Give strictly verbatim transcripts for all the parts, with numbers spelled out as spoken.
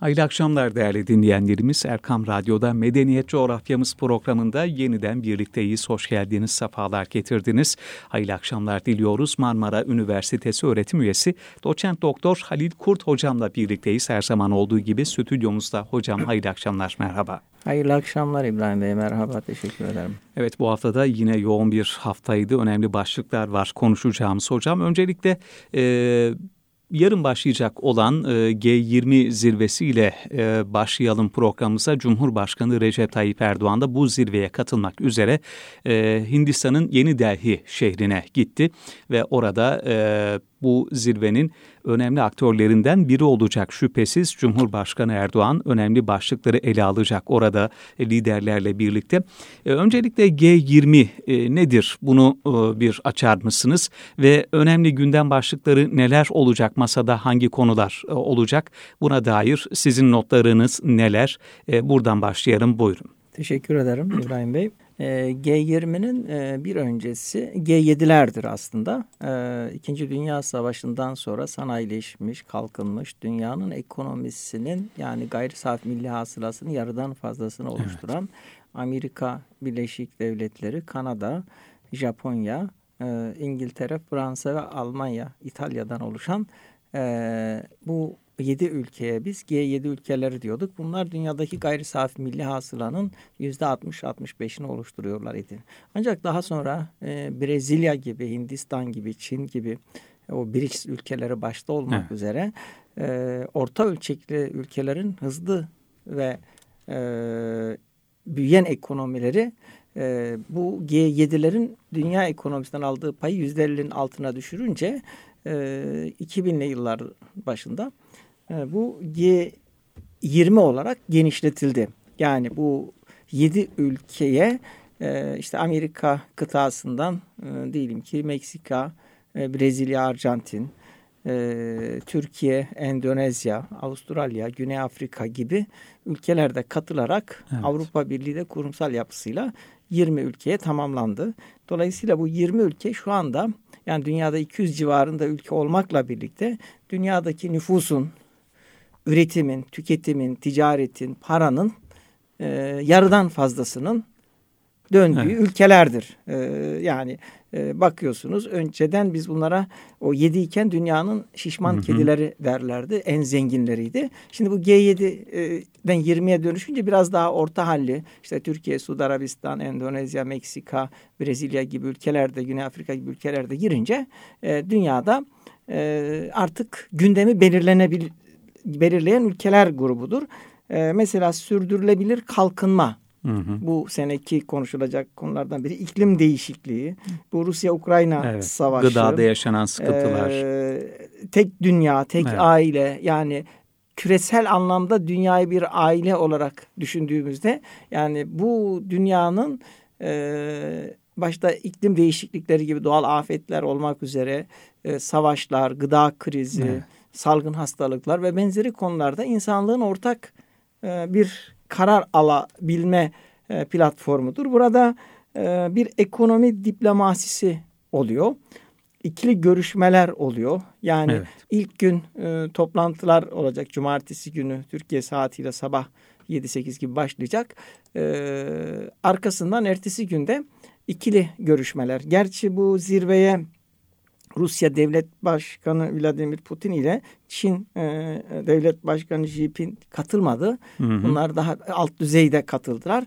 Hayırlı akşamlar değerli dinleyenlerimiz. Erkam Radyo'da Medeniyet Coğrafyamız programında yeniden birlikteyiz. Hoş geldiniz, sefalar getirdiniz. Hayırlı akşamlar diliyoruz. Marmara Üniversitesi öğretim üyesi Doçent Doktor Halil Kurt hocamla birlikteyiz. Her zaman olduğu gibi stüdyomuzda. Hocam hayırlı akşamlar, merhaba. Hayırlı akşamlar İbrahim Bey, merhaba, teşekkür ederim. Evet, bu haftada yine yoğun bir haftaydı. Önemli başlıklar var konuşacağımız hocam. Öncelikle e, yarın başlayacak olan e, G yirmi zirvesiyle e, başlayalım programımıza. Cumhurbaşkanı Recep Tayyip Erdoğan da bu zirveye katılmak üzere e, Hindistan'ın Yeni Delhi şehrine gitti ve orada e, bu zirvenin önemli aktörlerinden biri olacak şüphesiz. Cumhurbaşkanı Erdoğan önemli başlıkları ele alacak orada liderlerle birlikte. E, öncelikle G yirmi e, nedir? Bunu e, bir açar mısınız? Ve önemli gündem başlıkları neler olacak masada? Hangi konular e, olacak? Buna dair sizin notlarınız neler? E, buradan başlayalım. Buyurun. Teşekkür ederim İbrahim Bey. G yirminin bir öncesi G yedilerdir aslında. İkinci Dünya Savaşı'ndan sonra sanayileşmiş, kalkınmış dünyanın ekonomisinin, yani gayri safi milli hasılasının yarıdan fazlasını oluşturan evet. Amerika Birleşik Devletleri, Kanada, Japonya, İngiltere, Fransa ve Almanya, İtalya'dan oluşan bu yedi ülkeye biz G yedi ülkeleri diyorduk. Bunlar dünyadaki gayri safi milli hasılanın yüzde altmış altmış beşini oluşturuyorlar idi. Ancak daha sonra e, Brezilya gibi, Hindistan gibi, Çin gibi o B R I C S ülkeleri başta olmak evet. üzere e, orta ölçekli ülkelerin hızlı ve e, büyüyen ekonomileri e, bu G yedilerin dünya ekonomisinden aldığı payı yüzde ellinin altına düşürünce e, iki binli yıllar başında bu G yirmi olarak genişletildi. Yani bu yedi ülkeye işte Amerika kıtasından diyelim ki Meksika, Brezilya, Arjantin, Türkiye, Endonezya, Avustralya, Güney Afrika gibi ülkelerde katılarak evet. Avrupa Birliği de kurumsal yapısıyla yirmi ülkeye tamamlandı. Dolayısıyla bu yirmi ülke şu anda, yani dünyada iki yüz civarında ülke olmakla birlikte dünyadaki nüfusun, üretimin, tüketimin, ticaretin, paranın e, yarıdan fazlasının döndüğü evet. ülkelerdir. E, yani e, bakıyorsunuz, önceden biz bunlara o yedi iken dünyanın şişman hı hı. kedileri derlerdi. En zenginleriydi. Şimdi bu G yedi'den yirmiye dönüşünce biraz daha orta halli, işte Türkiye, Suudi Arabistan, Endonezya, Meksika, Brezilya gibi ülkelerde, Güney Afrika gibi ülkelerde girince e, dünyada e, artık gündemi belirlenebilir. belirleyen ülkeler grubudur. Ee, mesela sürdürülebilir kalkınma. Hı hı. Bu seneki konuşulacak konulardan biri. İklim değişikliği. Bu Rusya-Ukrayna evet. savaşı. Gıdada yaşanan sıkıntılar. Ee, tek dünya, tek evet. aile. Yani küresel anlamda dünyayı bir aile olarak düşündüğümüzde, yani bu dünyanın e, başta iklim değişiklikleri gibi doğal afetler olmak üzere e, savaşlar, gıda krizi, evet. salgın hastalıklar ve benzeri konularda insanlığın ortak e, bir karar alabilme e, platformudur. Burada e, bir ekonomi diplomasisi oluyor. İkili görüşmeler oluyor. Yani evet. ilk gün e, toplantılar olacak. Cumartesi günü Türkiye saatiyle sabah yedi sekiz gibi başlayacak. E, arkasından ertesi günde ikili görüşmeler. Gerçi bu zirveye Rusya Devlet Başkanı Vladimir Putin ile Çin e, Devlet Başkanı Xi Jinping katılmadı. Hı hı. Bunlar daha alt düzeyde katıldılar.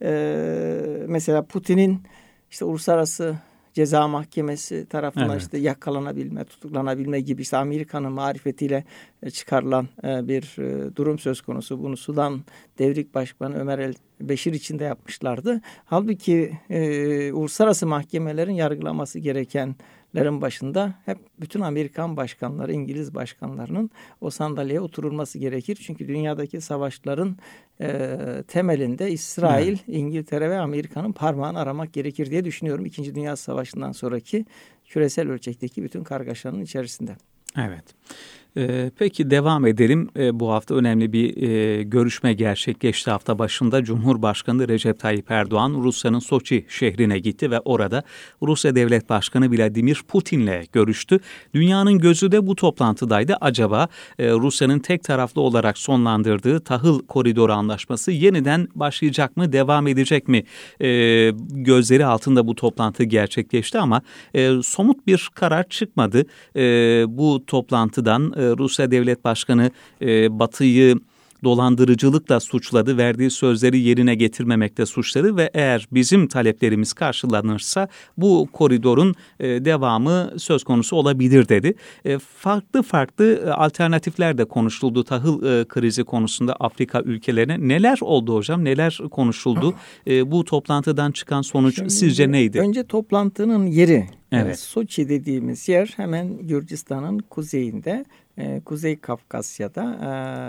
E, mesela Putin'in işte Uluslararası Ceza Mahkemesi tarafından evet. işte yakalanabilme, tutuklanabilme gibi, işte Amerika'nın marifetiyle çıkarılan bir durum söz konusu. Bunu Sudan Devrik Başkanı Ömer El Beşir için de yapmışlardı. Halbuki e, uluslararası mahkemelerin yargılaması gerekenlerin başında hep bütün Amerikan başkanları, İngiliz başkanlarının o sandalyeye oturulması gerekir. Çünkü dünyadaki savaşların e, temelinde İsrail, evet. İngiltere ve Amerika'nın parmağını aramak gerekir diye düşünüyorum. İkinci Dünya Savaşı'ndan sonraki küresel ölçekteki bütün kargaşanın içerisinde. Evet. Ee, peki devam edelim. Ee, bu hafta önemli bir e, görüşme gerçekleşti hafta başında. Cumhurbaşkanı Recep Tayyip Erdoğan Rusya'nın Soçi şehrine gitti ve orada Rusya Devlet Başkanı Vladimir Putin'le görüştü. Dünyanın gözü de bu toplantıdaydı. Acaba e, Rusya'nın tek taraflı olarak sonlandırdığı tahıl koridoru anlaşması yeniden başlayacak mı, devam edecek mi? E, gözleri altında bu toplantı gerçekleşti ama e, somut bir karar çıkmadı. E, bu toplantıdan e, Rusya Devlet Başkanı e, Batı'yı dolandırıcılıkla suçladı, verdiği sözleri yerine getirmemekte suçladı ve eğer bizim taleplerimiz karşılanırsa bu koridorun e, devamı söz konusu olabilir dedi. E, farklı farklı e, alternatifler de konuşuldu tahıl e, krizi konusunda Afrika ülkelerine. Neler oldu hocam? Neler konuşuldu? E, bu toplantıdan çıkan sonuç Şimdi, sizce neydi? Önce toplantının yeri. Evet. Soçi dediğimiz yer hemen Gürcistan'ın kuzeyinde, e, Kuzey Kafkasya'da e,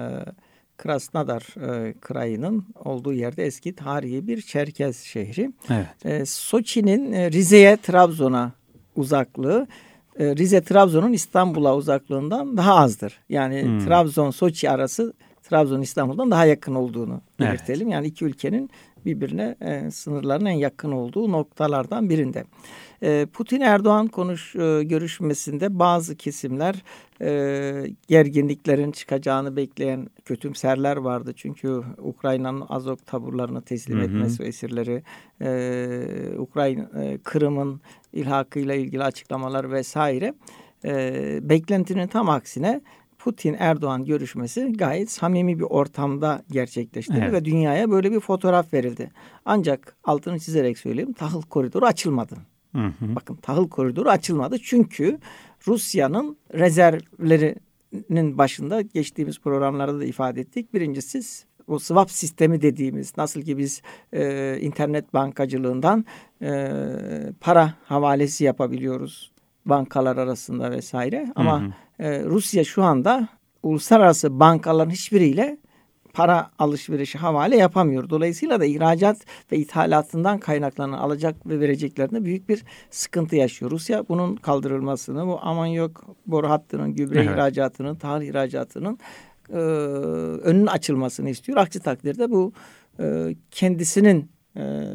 Krasnodar e, krayının olduğu yerde eski tarihi bir Çerkez şehri. Evet. E, Soçi'nin e, Rize'ye, Trabzon'a uzaklığı e, Rize Trabzon'un İstanbul'a uzaklığından daha azdır. Yani hmm. Trabzon-Soçi arası Trabzon İstanbul'dan daha yakın olduğunu belirtelim. Evet. Yani iki ülkenin birbirine e, sınırlarının en yakın olduğu noktalardan birinde. E, Putin-Erdoğan konuş e, görüşmesinde bazı kesimler e, gerginliklerin çıkacağını bekleyen kötümserler vardı. Çünkü Ukrayna'nın Azov taburlarını teslim hı hı. etmesi ve esirleri, e, Ukrayna e, Kırım'ın ilhakıyla ilgili açıklamalar vesaire. E, beklentinin tam aksine Putin-Erdoğan görüşmesi gayet samimi bir ortamda gerçekleşti evet. ve dünyaya böyle bir fotoğraf verildi. Ancak altını çizerek söyleyeyim, tahıl koridoru açılmadı. Hı hı. Bakın tahıl koridoru açılmadı çünkü Rusya'nın rezervlerinin başında geçtiğimiz programlarda da ifade ettik. Birincisi o swap sistemi dediğimiz, nasıl ki biz e, internet bankacılığından e, para havalesi yapabiliyoruz bankalar arasında vesaire. Ama hı hı. E, Rusya şu anda uluslararası bankaların hiçbiriyle para alışverişi havale yapamıyor. Dolayısıyla da ihracat ve ithalatından kaynaklanan alacak ve vereceklerinde büyük bir sıkıntı yaşıyor. Rusya bunun kaldırılmasını, bu amonyok boru hattının, gübre evet. ihracatının, tahıl ihracatının e, önünün açılmasını istiyor. Aksi takdirde bu e, kendisinin e,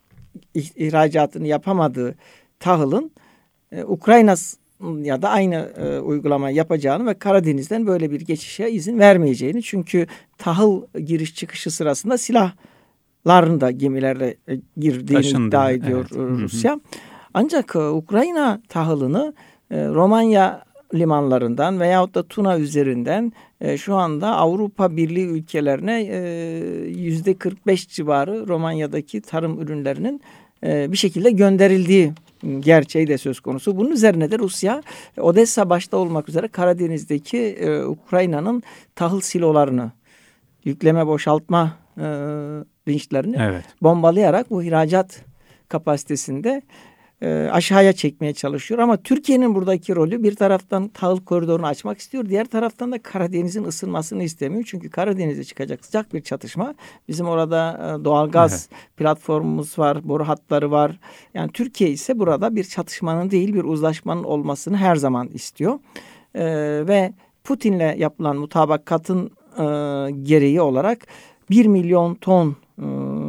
ihracatını yapamadığı tahılın e, Ukrayna ya da aynı e, uygulama yapacağını ve Karadeniz'den böyle bir geçişe izin vermeyeceğini. Çünkü tahıl giriş çıkışı sırasında silahların da gemilerle e, girdiğini Taşındı. iddia ediyor evet. Rusya. Hı hı. Ancak e, Ukrayna tahılını e, Romanya limanlarından veyahut da Tuna üzerinden e, şu anda Avrupa Birliği ülkelerine yüzde kırk beş civarı Romanya'daki tarım ürünlerinin e, bir şekilde gönderildiği gerçeği de söz konusu. Bunun üzerine de Rusya, Odessa başta olmak üzere Karadeniz'deki e, Ukrayna'nın tahıl silolarını, yükleme boşaltma e, vinçlerini evet. bombalayarak bu ihracat kapasitesinde e, aşağıya çekmeye çalışıyor. Ama Türkiye'nin buradaki rolü bir taraftan tahıl koridorunu açmak istiyor. Diğer taraftan da Karadeniz'in ısınmasını istemiyor. Çünkü Karadeniz'e çıkacak sıcak bir çatışma. Bizim orada e, doğalgaz evet. platformumuz var, boru hatları var. Yani Türkiye ise burada bir çatışmanın değil bir uzlaşmanın olmasını her zaman istiyor. E, ve Putin'le yapılan mutabakatın e, gereği olarak bir milyon ton e,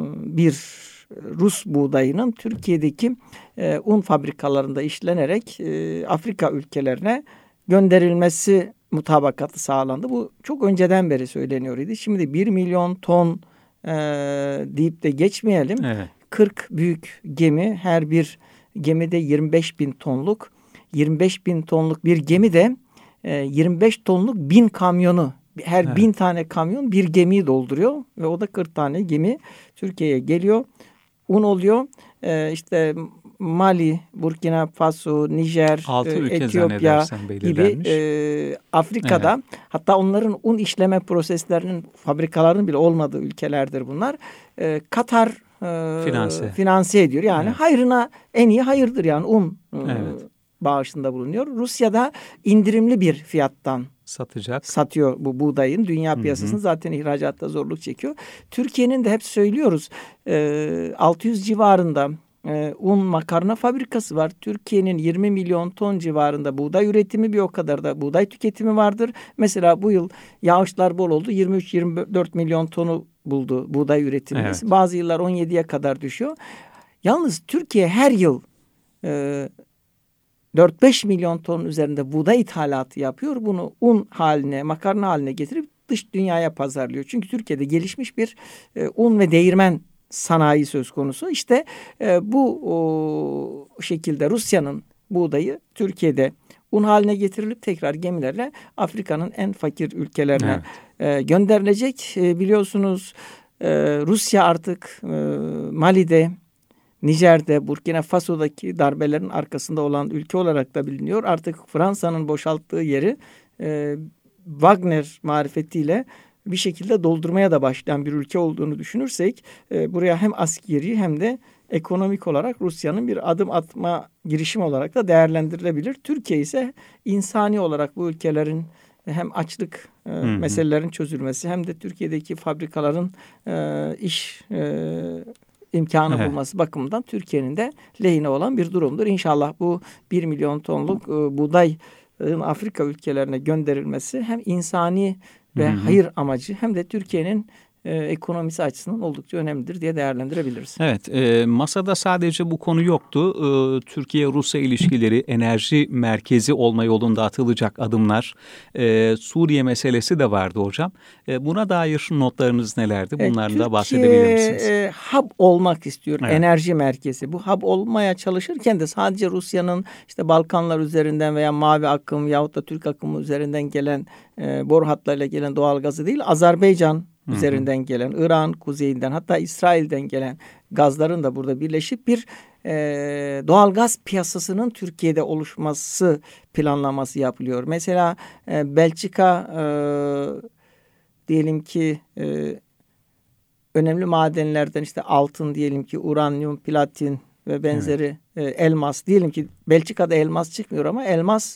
bir Rus buğdayının Türkiye'deki e, un fabrikalarında işlenerek e, Afrika ülkelerine gönderilmesi mutabakatı sağlandı. Bu çok önceden beri söyleniyor idi. Şimdi bir milyon ton e, deyip de geçmeyelim. Evet. kırk büyük gemi, her bir gemide yirmi beş bin tonluk, yirmi beş bin tonluk bir gemi de e, yirmi beş tonluk bin kamyonu, her evet. bin tane kamyon bir gemiyi dolduruyor ve o da kırk tane gemi Türkiye'ye geliyor. Un oluyor. Ee, işte Mali, Burkina Faso, Nijer, e, Etiyopya gibi e, Afrika'da evet. hatta onların un işleme proseslerinin fabrikalarının bile olmadığı ülkelerdir bunlar. E, Katar e, finanse. finanse ediyor. Yani evet. hayrına en iyi hayırdır yani un e, evet. bağışında bulunuyor. Rusya'da indirimli bir fiyattan satacak. Satıyor bu buğdayın. Dünya piyasasını hı hı. zaten ihracatta zorluk çekiyor. Türkiye'nin de hep söylüyoruz e, altı yüz civarında e, un makarna fabrikası var. Türkiye'nin yirmi milyon ton civarında buğday üretimi, bir o kadar da buğday tüketimi vardır. Mesela bu yıl yağışlar bol oldu. yirmi üç yirmi dört milyon tonu buldu buğday üretimimiz. Evet. Bazı yıllar on yediye kadar düşüyor. Yalnız Türkiye her yıl e, dört beş milyon ton üzerinde buğday ithalatı yapıyor. Bunu un haline, makarna haline getirip dış dünyaya pazarlıyor. Çünkü Türkiye'de gelişmiş bir e, un ve değirmen sanayi söz konusu. İşte e, bu o, şekilde Rusya'nın buğdayı Türkiye'de un haline getirilip tekrar gemilerle Afrika'nın en fakir ülkelerine evet. e, gönderilecek. E, biliyorsunuz e, Rusya artık e, Mali'de, Nijer'de, Burkina Faso'daki darbelerin arkasında olan ülke olarak da biliniyor. Artık Fransa'nın boşalttığı yeri e, Wagner marifetiyle bir şekilde doldurmaya da başlayan bir ülke olduğunu düşünürsek e, buraya hem askeri hem de ekonomik olarak Rusya'nın bir adım atma girişimi olarak da değerlendirilebilir. Türkiye ise insani olarak bu ülkelerin hem açlık e, meselelerin çözülmesi hem de Türkiye'deki fabrikaların e, iş e, imkanı evet. bulması bakımından Türkiye'nin de lehine olan bir durumdur. İnşallah bu bir milyon tonluk e, buğday Afrika ülkelerine gönderilmesi hem insani ve hı hı. hayır amacı hem de Türkiye'nin e, ekonomisi açısından oldukça önemlidir diye değerlendirebiliriz. Evet, e, masada sadece bu konu yoktu. E, Türkiye-Rusya ilişkileri enerji merkezi olma yolunda atılacak adımlar. E, Suriye meselesi de vardı hocam. E, buna dair notlarınız nelerdi? Bunlardan e, da bahsedebilir misiniz? Türkiye e, hub olmak istiyor, evet. enerji merkezi. Bu hub olmaya çalışırken de sadece Rusya'nın işte Balkanlar üzerinden veya Mavi Akım yahut da Türk akımı üzerinden gelen e, boru hatlarıyla gelen doğalgazı değil, Azerbaycan üzerinden gelen, İran kuzeyinden hatta İsrail'den gelen gazların da burada birleşip bir e, doğalgaz piyasasının Türkiye'de oluşması planlaması yapılıyor. Mesela e, Belçika e, diyelim ki e, önemli madenlerden işte altın diyelim ki uranyum, platin ve benzeri evet. e, elmas diyelim ki Belçika'da elmas çıkmıyor ama elmas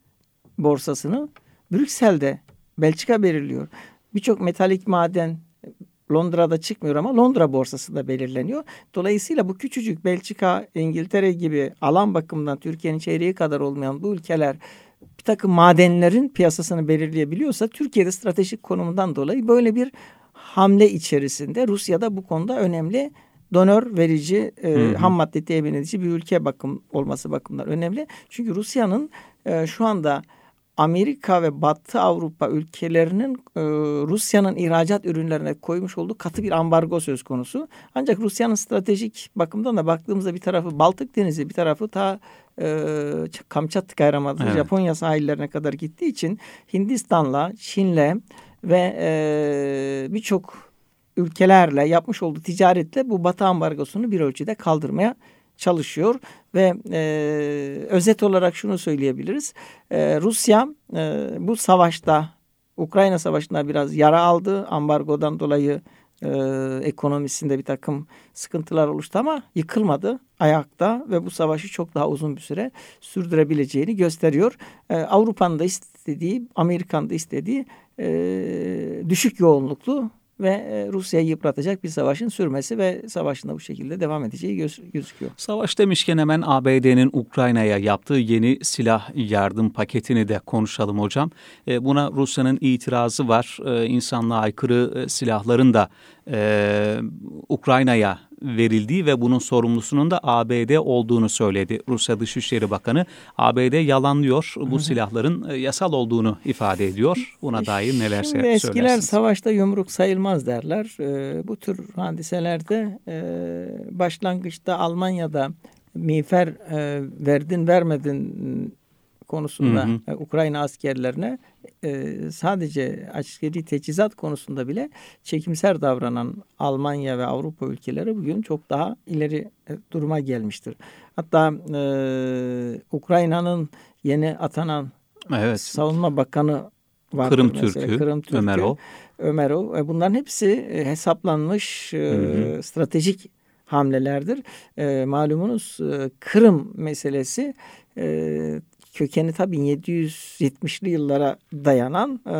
borsasını Brüksel'de Belçika belirliyor. Birçok metalik maden Londra'da çıkmıyor ama Londra borsasında belirleniyor. Dolayısıyla bu küçücük Belçika, İngiltere gibi alan bakımından Türkiye'nin çeyreği kadar olmayan bu ülkeler bir takım madenlerin piyasasını belirleyebiliyorsa Türkiye'de stratejik konumundan dolayı böyle bir hamle içerisinde Rusya'da bu konuda önemli donör verici, e, ham madde temin edici bir ülke bakım olması bakımından önemli. Çünkü Rusya'nın e, şu anda Amerika ve Batı Avrupa ülkelerinin e, Rusya'nın ihracat ürünlerine koymuş olduğu katı bir ambargo söz konusu. Ancak Rusya'nın stratejik bakımdan da baktığımızda bir tarafı Baltık Denizi, bir tarafı ta e, Kamçatka Yarımadası, evet. Japonya sahillerine kadar gittiği için Hindistan'la, Çin'le ve e, birçok ülkelerle yapmış olduğu ticaretle bu Batı ambargosunu bir ölçüde kaldırmaya çalışıyor ve e, özet olarak şunu söyleyebiliriz. E, Rusya e, bu savaşta, Ukrayna Savaşı'nda biraz yara aldı. Ambargodan dolayı e, ekonomisinde bir takım sıkıntılar oluştu ama yıkılmadı, ayakta ve bu savaşı çok daha uzun bir süre sürdürebileceğini gösteriyor. E, Avrupa'nın da istediği, Amerika'nın da istediği e, düşük yoğunluklu ve Rusya'yı yıpratacak bir savaşın sürmesi ve savaşın da bu şekilde devam edeceği göz, gözüküyor. Savaş demişken hemen A B D'nin Ukrayna'ya yaptığı yeni silah yardım paketini de konuşalım hocam. Buna Rusya'nın itirazı var. İnsanlığa aykırı silahların da e, Ukrayna'ya verildiği ve bunun sorumlusunun da A B D olduğunu söyledi Rusya Dışişleri Bakanı. A B D yalanlıyor, bu silahların yasal olduğunu ifade ediyor. Buna dair neler Şimdi söylersiniz? Eskiler savaşta yumruk sayılmaz derler. Ee, bu tür hadiselerde e, başlangıçta Almanya'da miğfer e, verdin vermedin konusunda hı hı. Ukrayna askerlerine e, sadece askeri teçhizat konusunda bile çekimser davranan Almanya ve Avrupa ülkeleri bugün çok daha ileri duruma gelmiştir. Hatta e, Ukrayna'nın yeni atanan evet. Savunma Bakanı vardır Kırım mesela. Türk'ü, Kırım Türk'ü Ömerov. Ömerov. Bunların hepsi hesaplanmış hı hı. stratejik hamlelerdir. E, malumunuz e, Kırım meselesi e, kökeni tabii bin yedi yüz yetmişli yıllara dayanan e,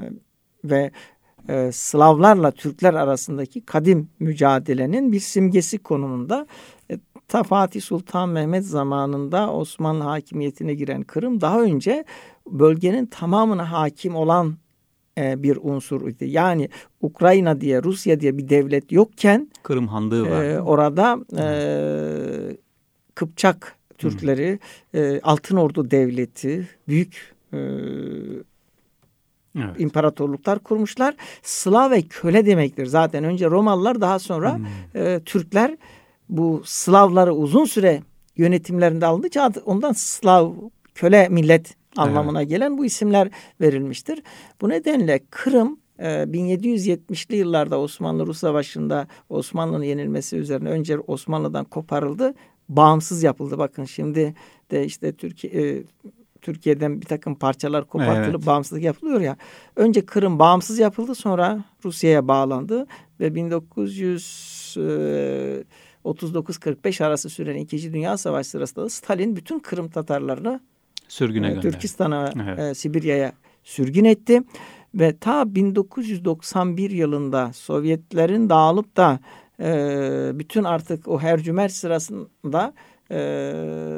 ve e, Slavlarla Türkler arasındaki kadim mücadelenin bir simgesi konumunda. E, ta Fatih Sultan Mehmet zamanında Osmanlı hakimiyetine giren Kırım daha önce bölgenin tamamına hakim olan e, bir unsur. Yani Ukrayna diye, Rusya diye bir devlet yokken Kırım Hanlığı var. E, orada e, Kıpçak Türkleri, e, Altınordu Devleti, büyük e, evet. imparatorluklar kurmuşlar. Slav ve köle demektir. Zaten önce Romalılar, daha sonra hmm. e, Türkler bu Slavları uzun süre yönetimlerinde alındığı için ondan Slav, köle millet anlamına evet. gelen bu isimler verilmiştir. Bu nedenle Kırım e, bin yedi yüz yetmişli yıllarda Osmanlı-Rus Savaşı'nda Osmanlı'nın yenilmesi üzerine önce Osmanlı'dan koparıldı. Bağımsız yapıldı. Bakın şimdi de işte Türkiye e, Türkiye'den bir takım parçalar kopartılıp evet. bağımsızlık yapılıyor ya. Önce Kırım bağımsız yapıldı, sonra Rusya'ya bağlandı ve bin dokuz yüz otuz dokuz kırk beş arası süren İkinci Dünya Savaşı sırasında Stalin bütün Kırım Tatarlarını sürgüne e, Türkistan'a, evet. e, Sibirya'ya sürgün etti ve ta bin dokuz yüz doksan bir yılında Sovyetlerin dağılıp da e, bütün artık o hercümerç sırasında e,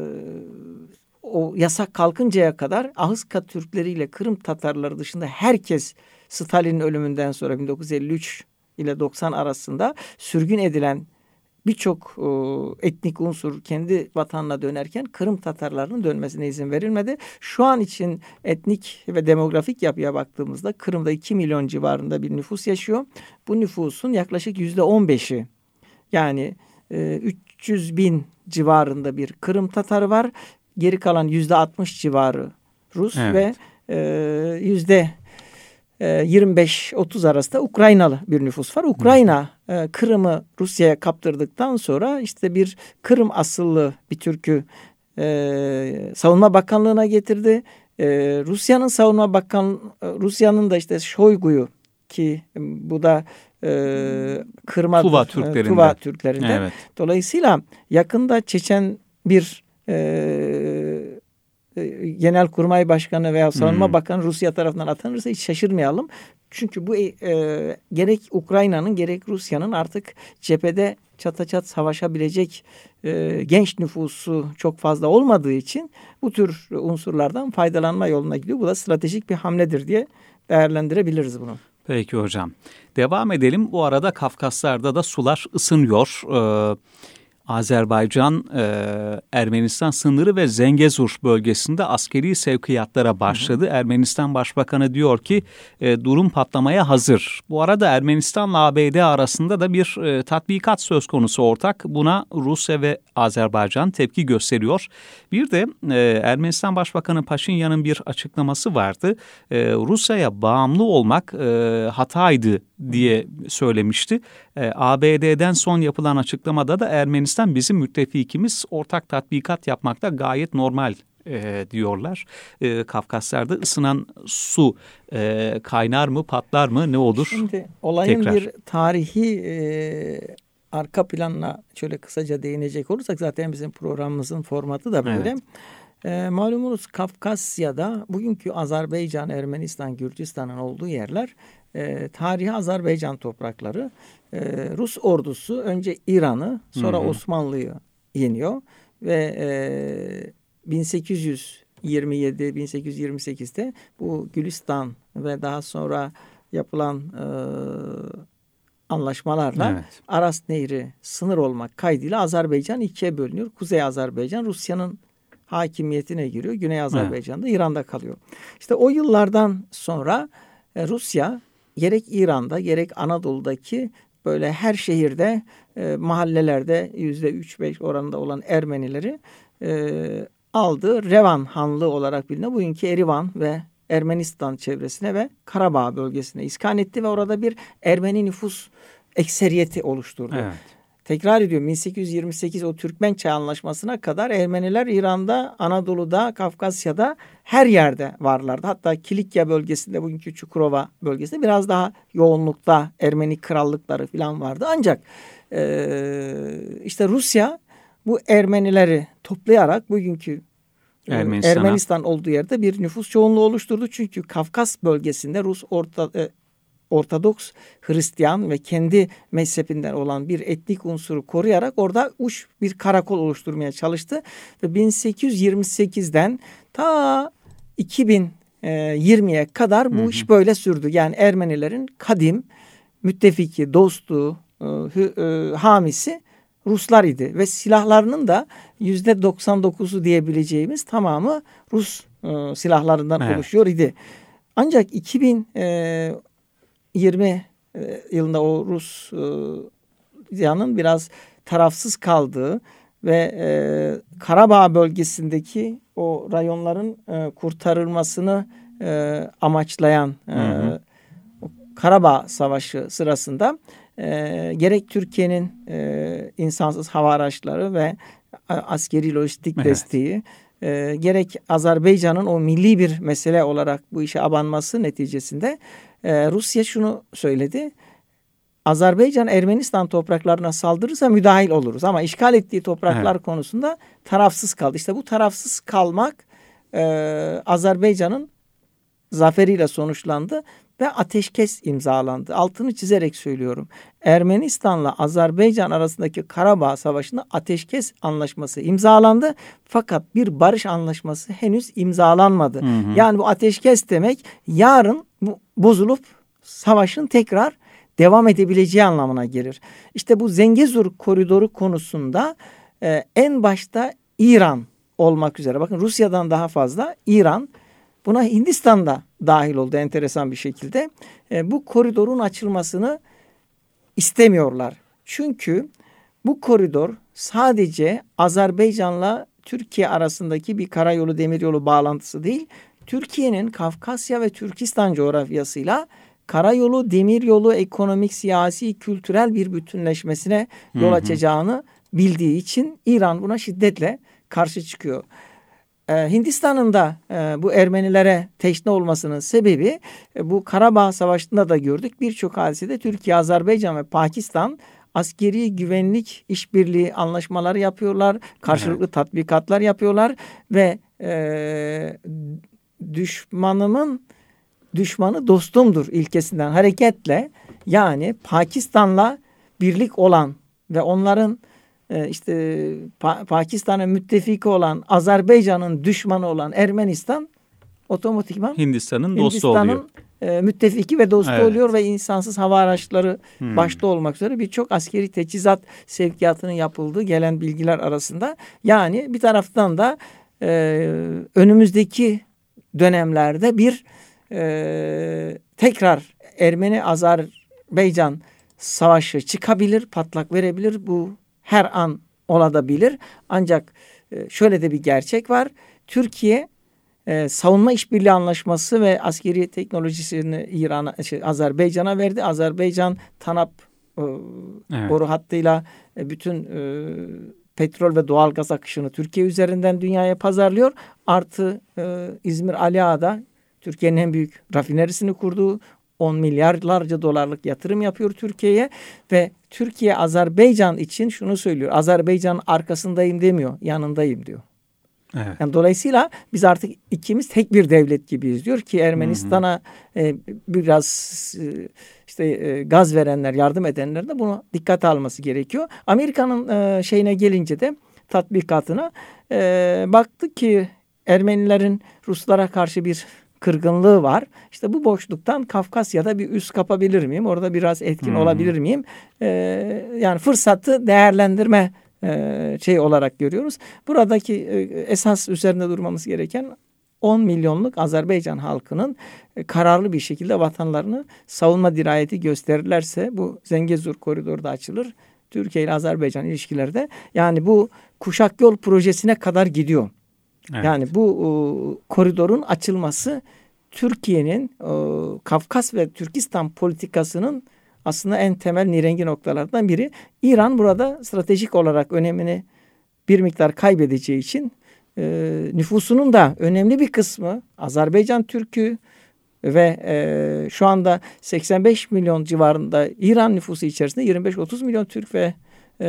o yasak kalkıncaya kadar Ahıska Türkleri ile Kırım Tatarları dışında herkes Stalin'in ölümünden sonra bin dokuz yüz elli üç ile doksan arasında sürgün edilen birçok etnik unsur kendi vatanına dönerken Kırım Tatarlarının dönmesine izin verilmedi. Şu an için etnik ve demografik yapıya baktığımızda Kırım'da iki milyon civarında bir nüfus yaşıyor. Bu nüfusun yaklaşık yüzde on beşi, yani e, üç yüz bin civarında bir Kırım Tatarı var. Geri kalan yüzde altmış civarı Rus evet. ve e, yüzde yirmi beş otuz arasında Ukraynalı bir nüfus var. Ukrayna e, Kırım'ı Rusya'ya kaptırdıktan sonra işte bir Kırım asıllı bir Türk'ü e, Savunma Bakanlığı'na getirdi. E, Rusya'nın Savunma Bakan Rusya'nın da işte Şoygu'yu, ki bu da e, Kırım'a Tuva Türklerinden. Tuva Türklerinden. Evet. Dolayısıyla yakında Çeçen bir e, Genelkurmay Başkanı veya Savunma hmm. Bakanı Rusya tarafından atanırsa hiç şaşırmayalım. Çünkü bu e, gerek Ukrayna'nın gerek Rusya'nın artık cephede çataçat savaşabilecek e, genç nüfusu çok fazla olmadığı için bu tür unsurlardan faydalanma yoluna gidiyor. Bu da stratejik bir hamledir diye değerlendirebiliriz bunu. Peki hocam. Devam edelim. Bu arada Kafkaslar'da da sular ısınıyor. Ee, Azerbaycan, e, Ermenistan sınırı ve Zengezur bölgesinde askeri sevkiyatlara başladı. Hı hı. Ermenistan Başbakanı diyor ki e, durum patlamaya hazır. Bu arada Ermenistan'la A B D arasında da bir e, tatbikat söz konusu ortak. Buna Rusya ve Azerbaycan tepki gösteriyor. Bir de e, Ermenistan Başbakanı Paşinyan'ın bir açıklaması vardı. E, Rusya'ya bağımlı olmak e, hataydı diye söylemişti. E, A B D'den son yapılan açıklamada da Ermenistan bizim müttefikimiz, ortak tatbikat yapmakta gayet normal e, diyorlar. E, Kafkaslar'da ısınan su e, kaynar mı, patlar mı, ne olur? Şimdi olayın Tekrar. bir tarihi e, arka planına şöyle kısaca değinecek olursak, zaten bizim programımızın formatı da böyle. Evet. E, malumunuz Kafkasya'da bugünkü Azerbaycan, Ermenistan, Gürcistan'ın olduğu yerler e, tarihi Azerbaycan toprakları. E, Rus ordusu önce İran'ı, sonra hı hı. Osmanlı'yı yeniyor ve e, bin sekiz yüz yirmi yedi bin sekiz yüz yirmi sekizde bu Gülistan ve daha sonra yapılan e, anlaşmalarla evet. Aras Nehri sınır olmak kaydıyla Azerbaycan ikiye bölünüyor. Kuzey Azerbaycan Rusya'nın hakimiyetine giriyor. Güney Azerbaycan'da evet. İran'da kalıyor. İşte o yıllardan sonra e, Rusya gerek İran'da gerek Anadolu'daki böyle her şehirde e, mahallelerde yüzde üç beş oranında olan Ermenileri e, aldı. Revan Hanlığı olarak bilinen bugünkü Erivan ve Ermenistan çevresine ve Karabağ bölgesine iskan etti ve orada bir Ermeni nüfus ekseriyeti oluşturdu. Evet. Tekrar ediyorum, bin sekiz yüz yirmi sekiz o Türkmençay Anlaşması'na kadar Ermeniler İran'da, Anadolu'da, Kafkasya'da her yerde varlardı. Hatta Kilikya bölgesinde, bugünkü Çukurova bölgesinde biraz daha yoğunlukta Ermeni krallıkları falan vardı. Ancak e, işte Rusya bu Ermenileri toplayarak bugünkü Ermenistan olduğu yerde bir nüfus çoğunluğu oluşturdu. Çünkü Kafkas bölgesinde Rus orta, e, Ortodoks Hristiyan ve kendi mezhebinden olan bir etnik unsuru koruyarak orada uç bir karakol oluşturmaya çalıştı. Ve bin sekiz yüz yirmi sekizden ta iki bin yirmiye kadar bu hı hı. iş böyle sürdü. Yani Ermenilerin kadim müttefiki, dostu, e, e, hamisi Ruslar idi. Ve silahlarının da yüzde doksan dokuzu diyebileceğimiz tamamı Rus e, silahlarından evet. oluşuyor idi. Ancak iki bin yirmi yılında o Rusya'nın biraz tarafsız kaldığı ve e, Karabağ bölgesindeki o rayonların e, kurtarılmasını e, amaçlayan e, hı hı. Karabağ Savaşı sırasında e, gerek Türkiye'nin e, insansız hava araçları ve askeri lojistik evet. desteği e, gerek Azerbaycan'ın o milli bir mesele olarak bu işe abanması neticesinde e, Rusya şunu söyledi. Azerbaycan Ermenistan topraklarına saldırırsa müdahil oluruz ama işgal ettiği topraklar evet. konusunda tarafsız kaldı. İşte bu tarafsız kalmak e, Azerbaycan'ın zaferiyle sonuçlandı ve ateşkes imzalandı. Altını çizerek söylüyorum. Ermenistan'la Azerbaycan arasındaki Karabağ Savaşı'nda ateşkes anlaşması imzalandı. Fakat bir barış anlaşması henüz imzalanmadı. Hı hı. Yani bu ateşkes demek yarın bu bozulup savaşın tekrar devam edebileceği anlamına gelir. İşte bu Zengezur koridoru konusunda e, en başta İran olmak üzere, bakın Rusya'dan daha fazla İran, buna Hindistan da dahil oldu enteresan bir şekilde. E, bu koridorun açılmasını istemiyorlar. Çünkü bu koridor sadece Azerbaycan'la Türkiye arasındaki bir karayolu demiryolu bağlantısı değil, Türkiye'nin Kafkasya ve Türkistan coğrafyasıyla karayolu, demiryolu, ekonomik, siyasi, kültürel bir bütünleşmesine yol açacağını bildiği için İran buna şiddetle karşı çıkıyor. Ee, Hindistan'ın da e, bu Ermenilere teşne olmasının sebebi e, bu Karabağ Savaşı'nda da gördük. Birçok hadisede Türkiye, Azerbaycan ve Pakistan askeri güvenlik işbirliği anlaşmaları yapıyorlar. Karşılıklı evet. tatbikatlar yapıyorlar ve e, düşmanımın düşmanı dostumdur ilkesinden hareketle, yani Pakistan'la birlik olan ve onların e, işte pa- Pakistan'ın müttefiki olan, Azerbaycan'ın düşmanı olan Ermenistan otomatikman Hindistan'ın dostu oluyor. E, müttefiki ve dostu evet. oluyor ve insansız hava araçları hmm. başta olmak üzere birçok askeri teçhizat sevkiyatının yapıldığı gelen bilgiler arasında. Yani bir taraftan da e, önümüzdeki dönemlerde bir Ee, tekrar Ermeni-Azerbaycan savaşı çıkabilir, patlak verebilir. Bu her an olabilir. Ancak e, şöyle de bir gerçek var. Türkiye e, savunma işbirliği anlaşması ve askeri teknolojisini İran'a, şey, Azerbaycan'a verdi. Azerbaycan TANAP e, evet. boru hattıyla e, bütün e, petrol ve doğal gaz akışını Türkiye üzerinden dünyaya pazarlıyor. Artı e, İzmir Ali Ağa'da Türkiye'nin en büyük rafinerisini kurduğu, on milyarlarca dolarlık yatırım yapıyor Türkiye'ye ve Türkiye Azerbaycan için şunu söylüyor. Azerbaycan'ın arkasındayım demiyor, yanındayım diyor. Evet. Yani dolayısıyla biz artık ikimiz tek bir devlet gibiyiz diyor ki Ermenistan'a e, biraz e, işte e, gaz verenler, yardım edenler de bunu dikkate alması gerekiyor. Amerika'nın e, şeyine gelince de tatbikatına e, baktık ki Ermenilerin Ruslara karşı bir kırgınlığı var. İşte bu boşluktan Kafkasya'da bir üs kapabilir miyim? Orada biraz etkin hmm. olabilir miyim? Ee, yani fırsatı değerlendirme e, şey olarak görüyoruz. Buradaki e, esas üzerinde durmamız gereken on milyonluk Azerbaycan halkının e, kararlı bir şekilde vatanlarını savunma dirayeti gösterirlerse bu Zengezur koridoru da açılır. Türkiye ile Azerbaycan ilişkileri de yani bu Kuşak Yol projesine kadar gidiyor. Evet. Yani bu e, koridorun açılması Türkiye'nin e, Kafkas ve Türkistan politikasının aslında en temel nirengi noktalardan biri. İran burada stratejik olarak önemini bir miktar kaybedeceği için e, nüfusunun da önemli bir kısmı Azerbaycan Türk'ü ve e, şu anda seksen beş milyon civarında İran nüfusu içerisinde yirmi beş otuz milyon Türk ve e,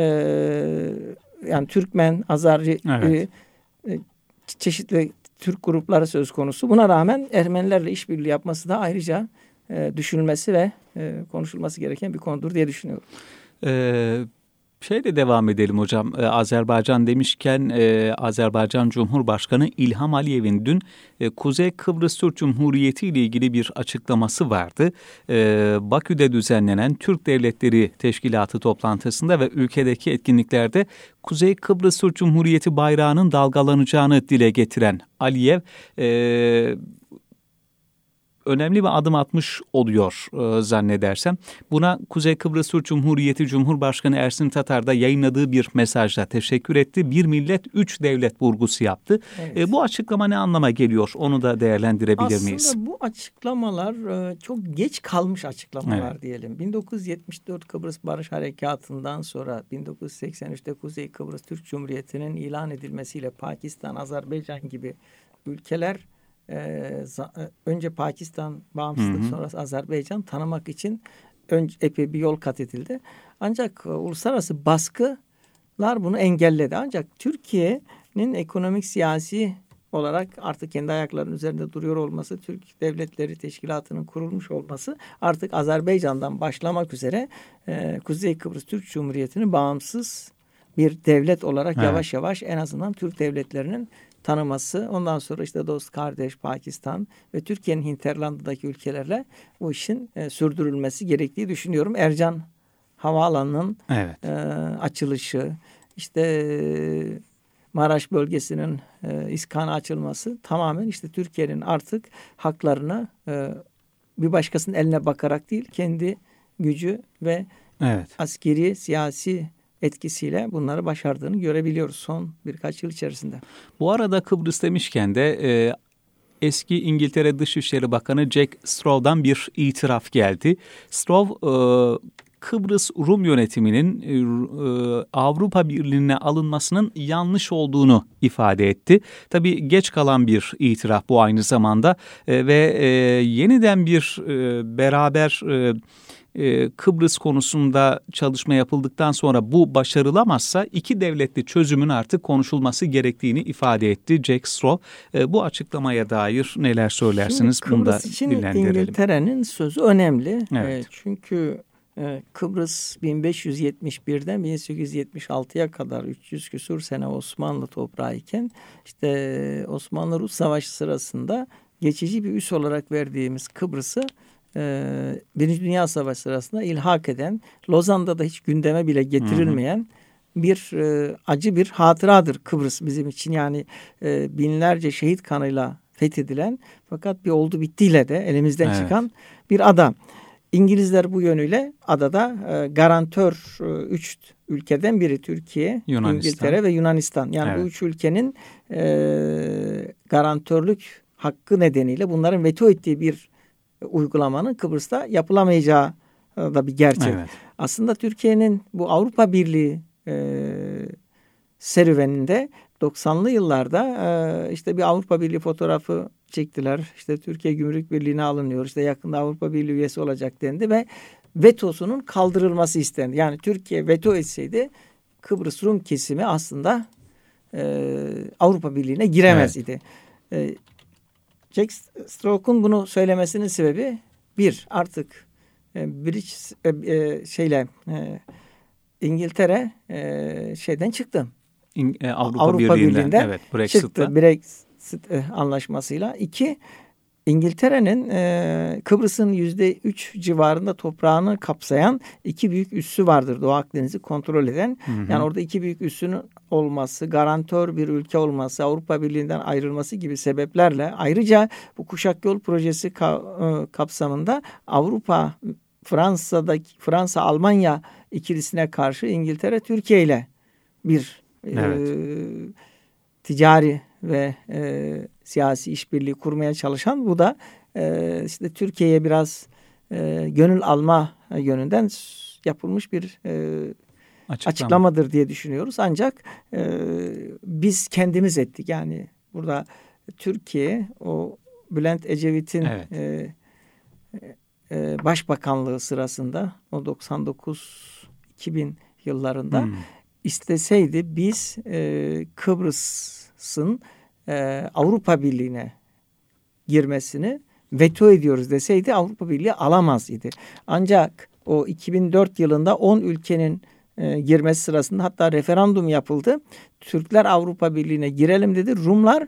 yani Türkmen, Azeri evet. e, çeşitli Türk grupları söz konusu. Buna rağmen Ermenilerle işbirliği yapması da ayrıca e, düşünülmesi ve e, konuşulması gereken bir konudur diye düşünüyorum. Evet. Şeyle devam edelim hocam. Ee, Azerbaycan demişken e, Azerbaycan Cumhurbaşkanı İlham Aliyev'in dün e, Kuzey Kıbrıs Türk Cumhuriyeti ile ilgili bir açıklaması vardı. E, Bakü'de düzenlenen Türk Devletleri Teşkilatı toplantısında ve ülkedeki etkinliklerde Kuzey Kıbrıs Türk Cumhuriyeti bayrağının dalgalanacağını dile getiren Aliyev e, önemli bir adım atmış oluyor e, zannedersem. Buna Kuzey Kıbrıs Türk Cumhuriyeti Cumhurbaşkanı Ersin Tatar da yayınladığı bir mesajla teşekkür etti. Bir millet, üç devlet vurgusu yaptı. Evet. E, bu açıklama ne anlama geliyor? Onu da değerlendirebilir Aslında miyiz? Aslında bu açıklamalar e, çok geç kalmış açıklamalar evet. diyelim. bin dokuz yüz yetmiş dört Kıbrıs Barış Harekatı'ndan sonra bin dokuz yüz seksen üçte Kuzey Kıbrıs Türk Cumhuriyeti'nin ilan edilmesiyle Pakistan, Azerbaycan gibi ülkeler Ee, önce Pakistan bağımsızlık, hı hı. sonrası Azerbaycan tanımak için önce epey bir yol kat edildi. Ancak e, uluslararası baskılar bunu engelledi. Ancak Türkiye'nin ekonomik siyasi olarak artık kendi ayaklarının üzerinde duruyor olması, Türk Devletleri Teşkilatı'nın kurulmuş olması artık Azerbaycan'dan başlamak üzere e, Kuzey Kıbrıs Türk Cumhuriyeti'ni bağımsız bir devlet olarak evet. yavaş yavaş en azından Türk devletlerinin tanıması, ondan sonra işte dost, kardeş, Pakistan ve Türkiye'nin hinterlandındaki ülkelerle bu işin e, sürdürülmesi gerektiği düşünüyorum. Ercan Havaalanı'nın evet. e, açılışı, işte e, Maraş bölgesinin e, İSKAN'a açılması tamamen işte Türkiye'nin artık haklarını e, bir başkasının eline bakarak değil, kendi gücü ve evet. askeri, siyasi etkisiyle bunları başardığını görebiliyoruz son birkaç yıl içerisinde. Bu arada Kıbrıs demişken de e, eski İngiltere Dışişleri Bakanı Jack Straw'dan bir itiraf geldi. Straw, e, Kıbrıs Rum yönetiminin e, Avrupa Birliği'ne alınmasının yanlış olduğunu ifade etti. Tabii geç kalan bir itiraf bu aynı zamanda e, ve e, yeniden bir e, beraber e, Kıbrıs konusunda çalışma yapıldıktan sonra bu başarılamazsa iki devletli çözümün artık konuşulması gerektiğini ifade etti Jack Straw. Bu açıklamaya dair neler söylersiniz? Şimdi Kıbrıs Bunu da için İngiltere'nin sözü önemli. Evet. Çünkü Kıbrıs bin beş yüz yetmiş birden bin sekiz yüz yetmiş altıya kadar üç yüz küsur sene Osmanlı toprağı iken işte Osmanlı-Rus Savaşı sırasında geçici bir üs olarak verdiğimiz Kıbrıs'ı Birinci Dünya Savaşı sırasında ilhak eden, Lozan'da da hiç gündeme bile getirilmeyen hı hı. bir e, acı bir hatıradır Kıbrıs bizim için. Yani e, binlerce şehit kanıyla fethedilen fakat bir oldu bittiyle de elimizden evet. çıkan bir ada. İngilizler bu yönüyle adada e, garantör e, üç ülkeden biri Türkiye, Yunanistan. İngiltere ve Yunanistan. Yani evet. bu üç ülkenin e, garantörlük hakkı nedeniyle bunların veto ettiği bir uygulamanın Kıbrıs'ta yapılamayacağı da bir gerçek. Evet. Aslında Türkiye'nin bu Avrupa Birliği e, serüveninde doksanlı yıllarda e, işte bir Avrupa Birliği fotoğrafı çektiler. İşte Türkiye Gümrük Birliği'ne alınıyor. İşte yakında Avrupa Birliği üyesi olacak dendi ve vetosunun kaldırılması istendi. Yani Türkiye veto etseydi Kıbrıs Rum kesimi aslında e, Avrupa Birliği'ne giremez idi. Evet. E, Jack Straw'un bunu söylemesinin sebebi bir artık e, British e, e, şeyle e, İngiltere e, şeyden çıktı. İng, e, Avrupa, Avrupa Birliği'nden, Birliği'nden evet, çıktı. Brexit e, anlaşmasıyla. İki İngiltere'nin e, Kıbrıs'ın yüzde üç civarında toprağını kapsayan iki büyük üssü vardır. Doğu Akdeniz'i kontrol eden. Hı hı. Yani orada iki büyük üssünün olması, garantör bir ülke olması, Avrupa Birliği'nden ayrılması gibi sebeplerle ayrıca bu Kuşak Yol Projesi ka- e, kapsamında Avrupa, Fransa'daki Fransa-Almanya ikilisine karşı İngiltere Türkiye ile bir evet. e, ticari ve e, siyasi işbirliği kurmaya çalışan, bu da e, işte Türkiye'ye biraz e, gönül alma yönünden yapılmış bir e, Açıklama. açıklamadır diye düşünüyoruz. Ancak e, biz kendimiz ettik. Yani burada Türkiye o Bülent Ecevit'in evet. e, e, başbakanlığı sırasında o doksan dokuz iki bin yıllarında hmm. isteseydi biz e, Kıbrıs'ın e, Avrupa Birliği'ne girmesini veto ediyoruz deseydi Avrupa Birliği alamaz idi. Ancak o iki bin dört yılında on ülkenin e, girmesi sırasında hatta referandum yapıldı. Türkler Avrupa Birliği'ne girelim dedi. Rumlar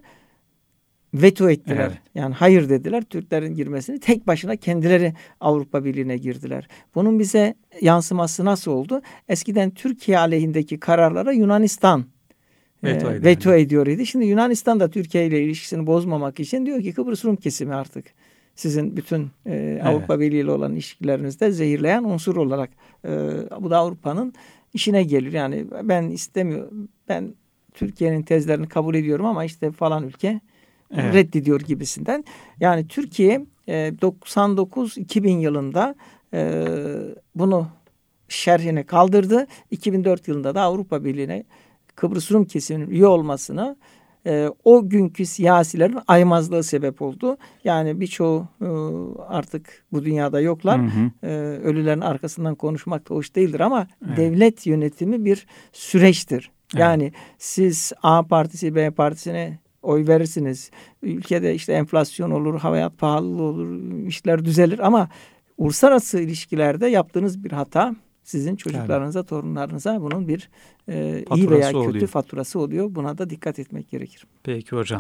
veto ettiler. Evet. Yani hayır dediler. Türklerin girmesini tek başına kendileri Avrupa Birliği'ne girdiler. Bunun bize yansıması nasıl oldu? Eskiden Türkiye aleyhindeki kararlara Yunanistan veto, e, veto ediyor idi. Şimdi Yunanistan da Türkiye ile ilişkisini bozmamak için diyor ki Kıbrıs Rum kesimi artık sizin bütün e, evet. Avrupa Birliği ile olan ilişkilerinizde zehirleyen unsur olarak e, bu da Avrupa'nın işine gelir. Yani ben istemiyorum. Ben Türkiye'nin tezlerini kabul ediyorum ama işte falan ülke evet. reddediyor gibisinden. Yani Türkiye e, doksan dokuz iki bin yılında e, bunu şerhine kaldırdı. iki bin dört yılında da Avrupa Birliği'ne Kıbrıs Rum kesiminin üye olmasına e, o günkü siyasilerin aymazlığı sebep oldu. Yani birçoğu e, artık bu dünyada yoklar. Hı hı. E, ölülerin arkasından konuşmak da hoş değildir ama evet. devlet yönetimi bir süreçtir. Yani evet. siz A partisi B partisine oy verirsiniz. Ülkede işte enflasyon olur, hayat pahalılığı olur, işler düzelir ama uluslararası ilişkilerde yaptığınız bir hata sizin çocuklarınıza, yani. torunlarınıza bunun bir e, iyi veya kötü oluyor. faturası oluyor. Buna da dikkat etmek gerekir. Peki hocam.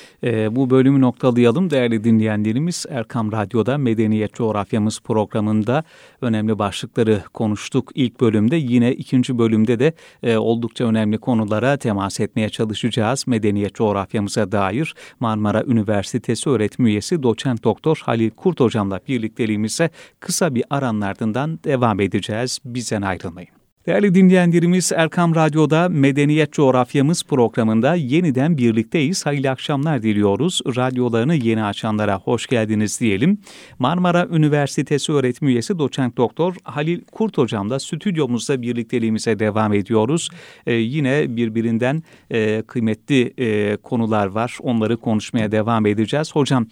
E, bu bölümü noktalayalım. Değerli dinleyenlerimiz, Erkam Radyo'da Medeniyet Coğrafyamız programında önemli başlıkları konuştuk. İlk bölümde, yine ikinci bölümde de e, oldukça önemli konulara temas etmeye çalışacağız. Medeniyet Coğrafyamıza dair Marmara Üniversitesi öğretim üyesi Doçent Doktor Halil Kurt hocamla birlikteliğimize kısa bir aranın ardından devam edeceğiz. Bizden ayrılmayın. Değerli dinleyenlerimiz, Erkam Radyo'da Medeniyet Coğrafyamız programında yeniden birlikteyiz. Hayırlı akşamlar diliyoruz. Radyolarını yeni açanlara hoş geldiniz diyelim. Marmara Üniversitesi öğretim üyesi Doçent Doktor Halil Kurt hocamla stüdyomuzda birlikteliğimize devam ediyoruz. Ee, yine birbirinden e, kıymetli e, konular var. Onları konuşmaya devam edeceğiz. Hocam,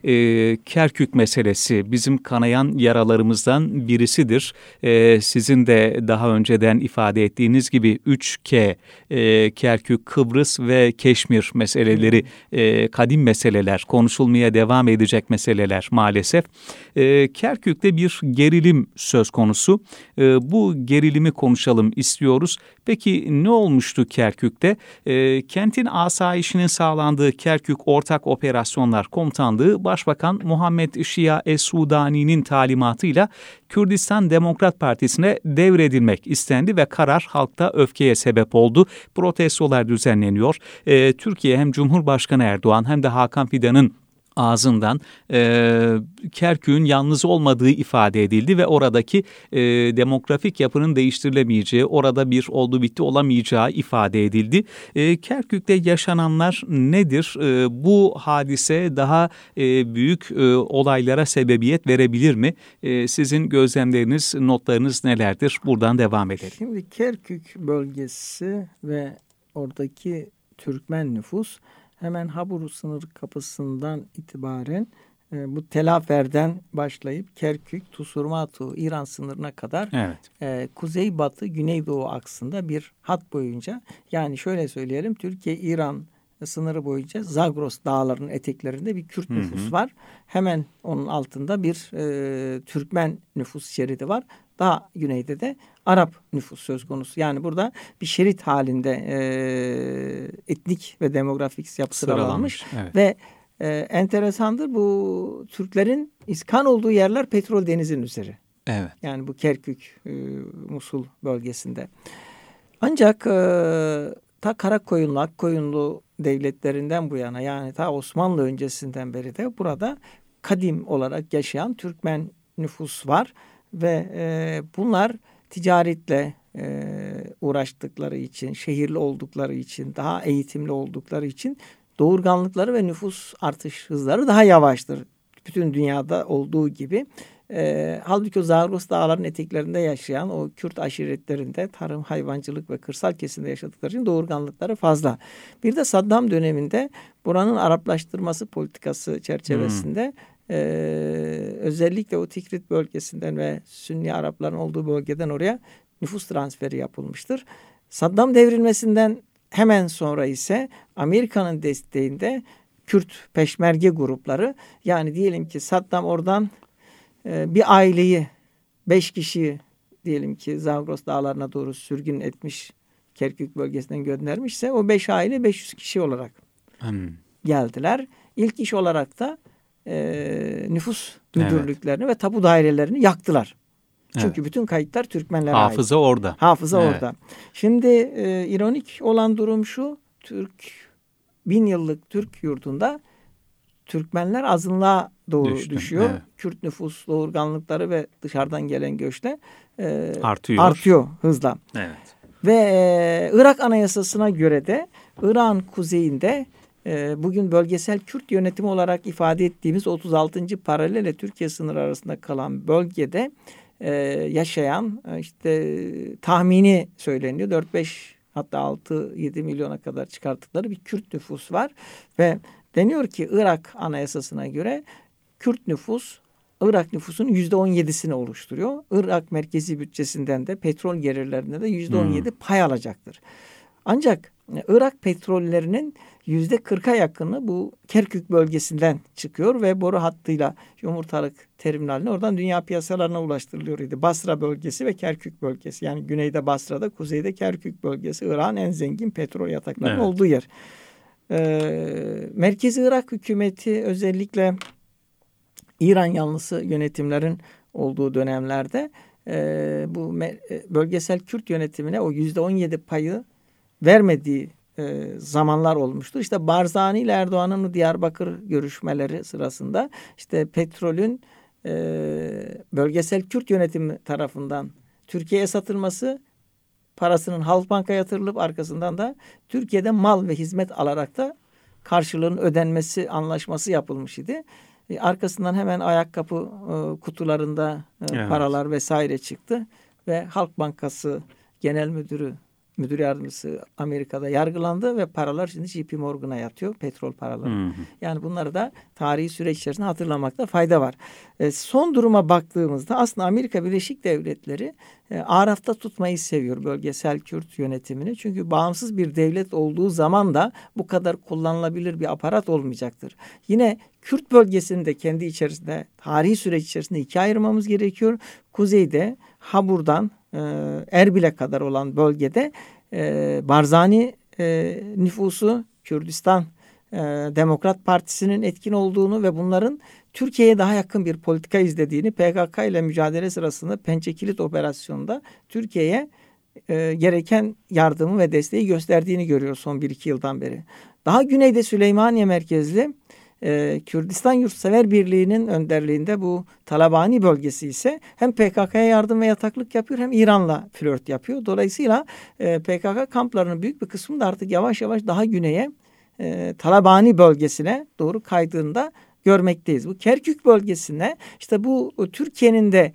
e, Kerkük meselesi bizim kanayan yaralarımızdan birisidir. E, sizin de daha önce ifade ettiğiniz gibi üç K, e, Kerkük, Kıbrıs ve Keşmir meseleleri e, kadim meseleler, konuşulmaya devam edecek meseleler maalesef. E, Kerkük'te bir gerilim söz konusu. E, bu gerilimi konuşalım istiyoruz. Peki ne olmuştu Kerkük'te? E, kentin asayişinin sağlandığı Kerkük Ortak Operasyonlar Komutanlığı Başbakan Muhammed Şia Es-Sudani'nin talimatıyla Kürdistan Demokrat Partisi'ne devredilmek istendi ve karar halkta öfkeye sebep oldu. Protestolar düzenleniyor. E, Türkiye hem Cumhurbaşkanı Erdoğan hem de Hakan Fidan'ın ağzından e, Kerkük'ün yalnız olmadığı ifade edildi ve oradaki e, demografik yapının değiştirilemeyeceği, orada bir oldu bitti olamayacağı ifade edildi. E, Kerkük'te yaşananlar nedir? E, bu hadise daha e, büyük e, olaylara sebebiyet verebilir mi? E, sizin gözlemleriniz, notlarınız nelerdir? Buradan devam edelim. Şimdi Kerkük bölgesi ve oradaki Türkmen nüfus hemen Habur sınır kapısından itibaren e, bu Telafer'den başlayıp Kerkük, Tusurmatu, İran sınırına kadar evet. e, kuzeybatı, güneydoğu aksında bir hat boyunca, yani şöyle söyleyelim, Türkiye-İran sınırı boyunca Zagros dağlarının eteklerinde bir Kürt hı hı. nüfus var. Hemen onun altında bir e, Türkmen nüfus şeridi var. Daha güneyde de Arap nüfus söz konusu. Yani burada bir şerit halinde e, etnik ve demografik yapı sıralanmış. Evet. Ve e, enteresandır, bu Türklerin iskan olduğu yerler petrol denizinin üzeri. Evet. Yani bu Kerkük, e, Musul bölgesinde. Ancak e, ta Karakoyunlu, Akkoyunlu devletlerinden bu yana, yani ta Osmanlı öncesinden beri de burada kadim olarak yaşayan Türkmen nüfus var. Ve e, bunlar ticaretle e, uğraştıkları için, şehirli oldukları için, daha eğitimli oldukları için doğurganlıkları ve nüfus artış hızları daha yavaştır. Bütün dünyada olduğu gibi. E, halbuki o Zagros dağların eteklerinde yaşayan o Kürt aşiretlerinde tarım, hayvancılık ve kırsal kesimde yaşadıkları için doğurganlıkları fazla. Bir de Saddam döneminde buranın Araplaştırması politikası çerçevesinde hmm. Ee, özellikle o Tikrit bölgesinden ve Sünni Arapların olduğu bölgeden oraya nüfus transferi yapılmıştır. Saddam devrilmesinden hemen sonra ise Amerika'nın desteğinde Kürt peşmerge grupları, yani diyelim ki Saddam oradan e, bir aileyi, beş kişiyi diyelim ki Zagros dağlarına doğru sürgün etmiş, Kerkük bölgesinden göndermişse o beş aile beş yüz kişi olarak hmm. geldiler. İlk iş olarak da e, nüfus müdürlüklerini evet. ve tapu dairelerini yaktılar. Çünkü evet. bütün kayıtlar Türkmenlere ait. Hafıza orada. Hafıza evet. orada. Şimdi e, ironik olan durum şu, Türk bin yıllık Türk yurdunda Türkmenler azınlığa doğru Düştüm, düşüyor. Evet. Kürt nüfus doğurganlıkları ve dışarıdan gelen göçle e, artıyor. artıyor hızla. Evet. Ve e, Irak Anayasası'na göre de Irak'ın kuzeyinde e, bugün bölgesel Kürt yönetimi olarak ifade ettiğimiz otuz altıncı paralel ile Türkiye sınırı arasında kalan bölgede e, yaşayan işte tahmini söyleniyor dört beş hatta altı yedi milyona kadar çıkarttıkları bir Kürt nüfus var ve deniyor ki Irak Anayasası'na göre Kürt nüfus Irak nüfusunun yüzde on yedisini oluşturuyor. Irak merkezi bütçesinden de petrol gelirlerinde de yüzde on yedi hmm. pay alacaktır. Ancak Irak petrollerinin yüzde kırka yakını bu Kerkük bölgesinden çıkıyor ve boru hattıyla yumurtalık terminaline oradan dünya piyasalarına ulaştırılıyor idi. Basra bölgesi ve Kerkük bölgesi, yani güneyde Basra'da, kuzeyde Kerkük bölgesi Irak'ın en zengin petrol yataklarının evet. olduğu yer. Ee, Merkezi Irak hükümeti özellikle İran yanlısı yönetimlerin olduğu dönemlerde e, bu me, bölgesel Kürt yönetimine o yüzde on yedi payı vermediği e, zamanlar olmuştur. İşte Barzani ile Erdoğan'ın Diyarbakır görüşmeleri sırasında işte petrolün e, bölgesel Kürt yönetimi tarafından Türkiye'ye satılması, parasının Halkbank'a yatırılıp arkasından da Türkiye'de mal ve hizmet alarak da karşılığının ödenmesi anlaşması yapılmış idi. E, arkasından hemen ayakkabı e, kutularında e, evet. paralar vesaire çıktı ve Halk Bankası Genel Müdürü, Müdür Yardımcısı Amerika'da yargılandı ve paralar şimdi J P Morgan'a yatıyor, petrol paraları. Hı hı. Yani bunları da tarihi süreç içerisinde hatırlamakta fayda var. E, son duruma baktığımızda aslında Amerika Birleşik Devletleri e, Araf'ta tutmayı seviyor bölgesel Kürt yönetimini. Çünkü bağımsız bir devlet olduğu zaman da bu kadar kullanılabilir bir aparat olmayacaktır. Yine Kürt bölgesinde kendi içerisinde tarihi süreç içerisinde ikiye ayırmamız gerekiyor. Kuzeyde Habur'dan e, Erbil'e kadar olan bölgede e, Barzani e, nüfusu Kürdistan e, Demokrat Partisi'nin etkin olduğunu ve bunların Türkiye'ye daha yakın bir politika izlediğini, P K K ile mücadele sırasında Pençekilit operasyonunda Türkiye'ye e, gereken yardımı ve desteği gösterdiğini görüyoruz son bir iki yıldan beri. Daha güneyde Süleymaniye merkezli Ee, Kürdistan Yurtsever Birliği'nin önderliğinde bu Talabani bölgesi ise hem P K K'ya yardım ve yataklık yapıyor hem İran'la flört yapıyor. Dolayısıyla e, P K K kamplarının büyük bir kısmı da artık yavaş yavaş daha güneye e, Talabani bölgesine doğru kaydığında görmekteyiz. Bu Kerkük bölgesine işte bu Türkiye'nin de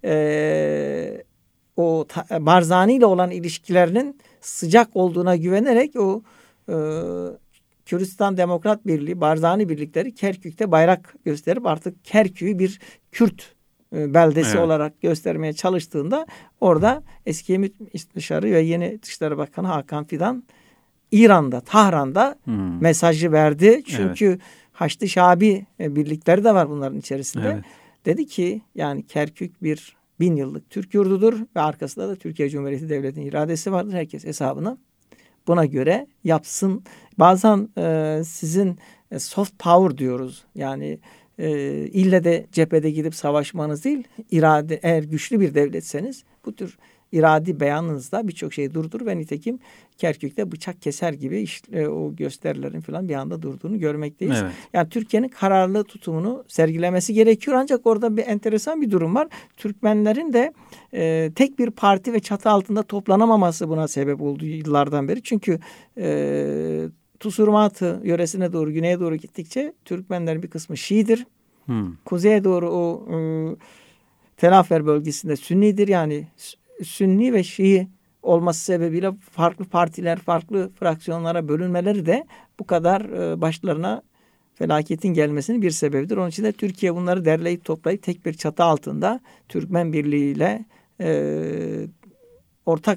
e, o ta, Barzani ile olan ilişkilerinin sıcak olduğuna güvenerek o e, Kürdistan Demokrat Birliği, Barzani birlikleri Kerkük'te bayrak gösterip artık Kerkük'ü bir Kürt beldesi evet. olarak göstermeye çalıştığında orada eski Emir Dışişleri ve yeni Dışişleri Bakanı Hakan Fidan İran'da, Tahran'da hmm. mesajı verdi. Çünkü evet. Haçlı Şabi birlikleri de var bunların içerisinde. Evet. Dedi ki yani Kerkük bir bin yıllık Türk yurdudur ve arkasında da Türkiye Cumhuriyeti Devleti'nin iradesi vardır. Herkes hesabını buna göre yapsın. Bazen e, sizin e, soft power diyoruz. Yani e, ille de cephede gidip savaşmanız değil, irade, eğer güçlü bir devletseniz bu tür iradi beyanınızda birçok şeyi durdurur ve nitekim Kerkük'te bıçak keser gibi işte, o gösterilerin falan bir anda durduğunu görmekteyiz. Evet. Yani Türkiye'nin kararlı tutumunu sergilemesi gerekiyor. Ancak orada bir enteresan bir durum var. Türkmenlerin de e, tek bir parti ve çatı altında toplanamaması buna sebep oldu yıllardan beri. Çünkü e, Tusurmatı yöresine doğru, güneye doğru gittikçe Türkmenlerin bir kısmı Şii'dir. Hmm. Kuzeye doğru o e, Telafer bölgesinde Sünnidir. Yani Sünni ve Şii olması sebebiyle farklı partiler, farklı fraksiyonlara bölünmeleri de bu kadar e, başlarına felaketin gelmesinin bir sebebidir. Onun için de Türkiye bunları derleyip toplayıp tek bir çatı altında Türkmen Birliği ile e, ortak bir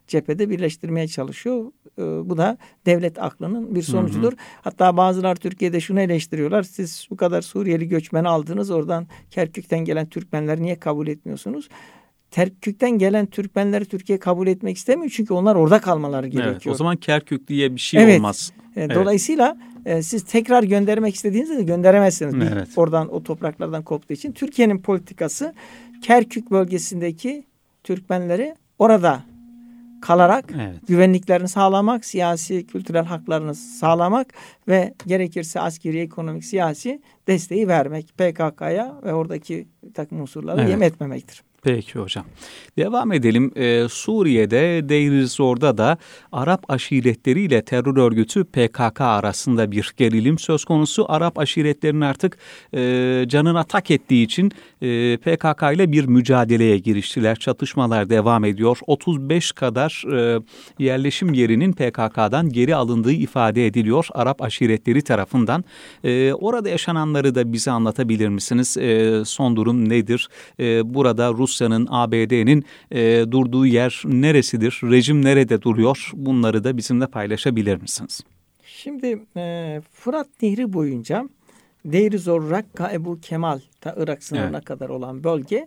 cephede birleştirmeye çalışıyor. E, bu da devlet aklının bir sonucudur. Hı hı. Hatta bazılar Türkiye'de şunu eleştiriyorlar. Siz bu kadar Suriyeli göçmeni aldınız. Oradan Kerkük'ten gelen Türkmenleri niye kabul etmiyorsunuz? Kerkük'ten gelen Türkmenleri Türkiye kabul etmek istemiyor. Çünkü onlar orada kalmaları gerekiyor. Evet, o zaman Kerkük diye bir şey evet. olmaz. Evet. Dolayısıyla e, siz tekrar göndermek istediğinizde de gönderemezsiniz. Evet. Oradan, o topraklardan koptuğu için. Türkiye'nin politikası Kerkük bölgesindeki Türkmenleri orada kalarak evet. güvenliklerini sağlamak, siyasi, kültürel haklarını sağlamak ve gerekirse askeri, ekonomik, siyasi desteği vermek P K K'ya ve oradaki takım unsurları evet. yem etmemektir. Peki hocam. Devam edelim. Ee, Suriye'de, Deir Zor'da da Arap aşiretleriyle terör örgütü P K K arasında bir gerilim söz konusu. Arap aşiretlerinin artık e, canına tak ettiği için e, P K K ile bir mücadeleye giriştiler. Çatışmalar devam ediyor. otuz beş kadar e, yerleşim yerinin P K K'dan geri alındığı ifade ediliyor Arap aşiretleri tarafından. E, orada yaşananları da bize anlatabilir misiniz? E, son durum nedir? E, burada Rus Rusya'nın, A B D'nin e, durduğu yer neresidir? Rejim nerede duruyor? Bunları da bizimle paylaşabilir misiniz? Şimdi e, Fırat Nehri boyunca Deir Zor, Rakka, Ebu Kemal ta Irak sınırına evet. kadar olan bölge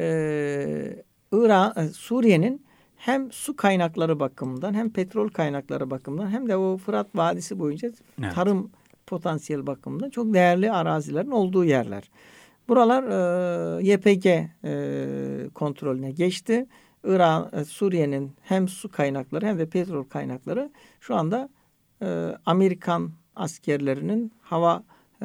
e, Irak, Suriye'nin hem su kaynakları bakımından hem petrol kaynakları bakımından hem de o Fırat Vadisi boyunca evet. tarım potansiyel bakımından çok değerli arazilerin olduğu yerler. Buralar e, Y P G e, kontrolüne geçti. Irak, e, Suriye'nin hem su kaynakları hem de petrol kaynakları şu anda e, Amerikan askerlerinin hava e,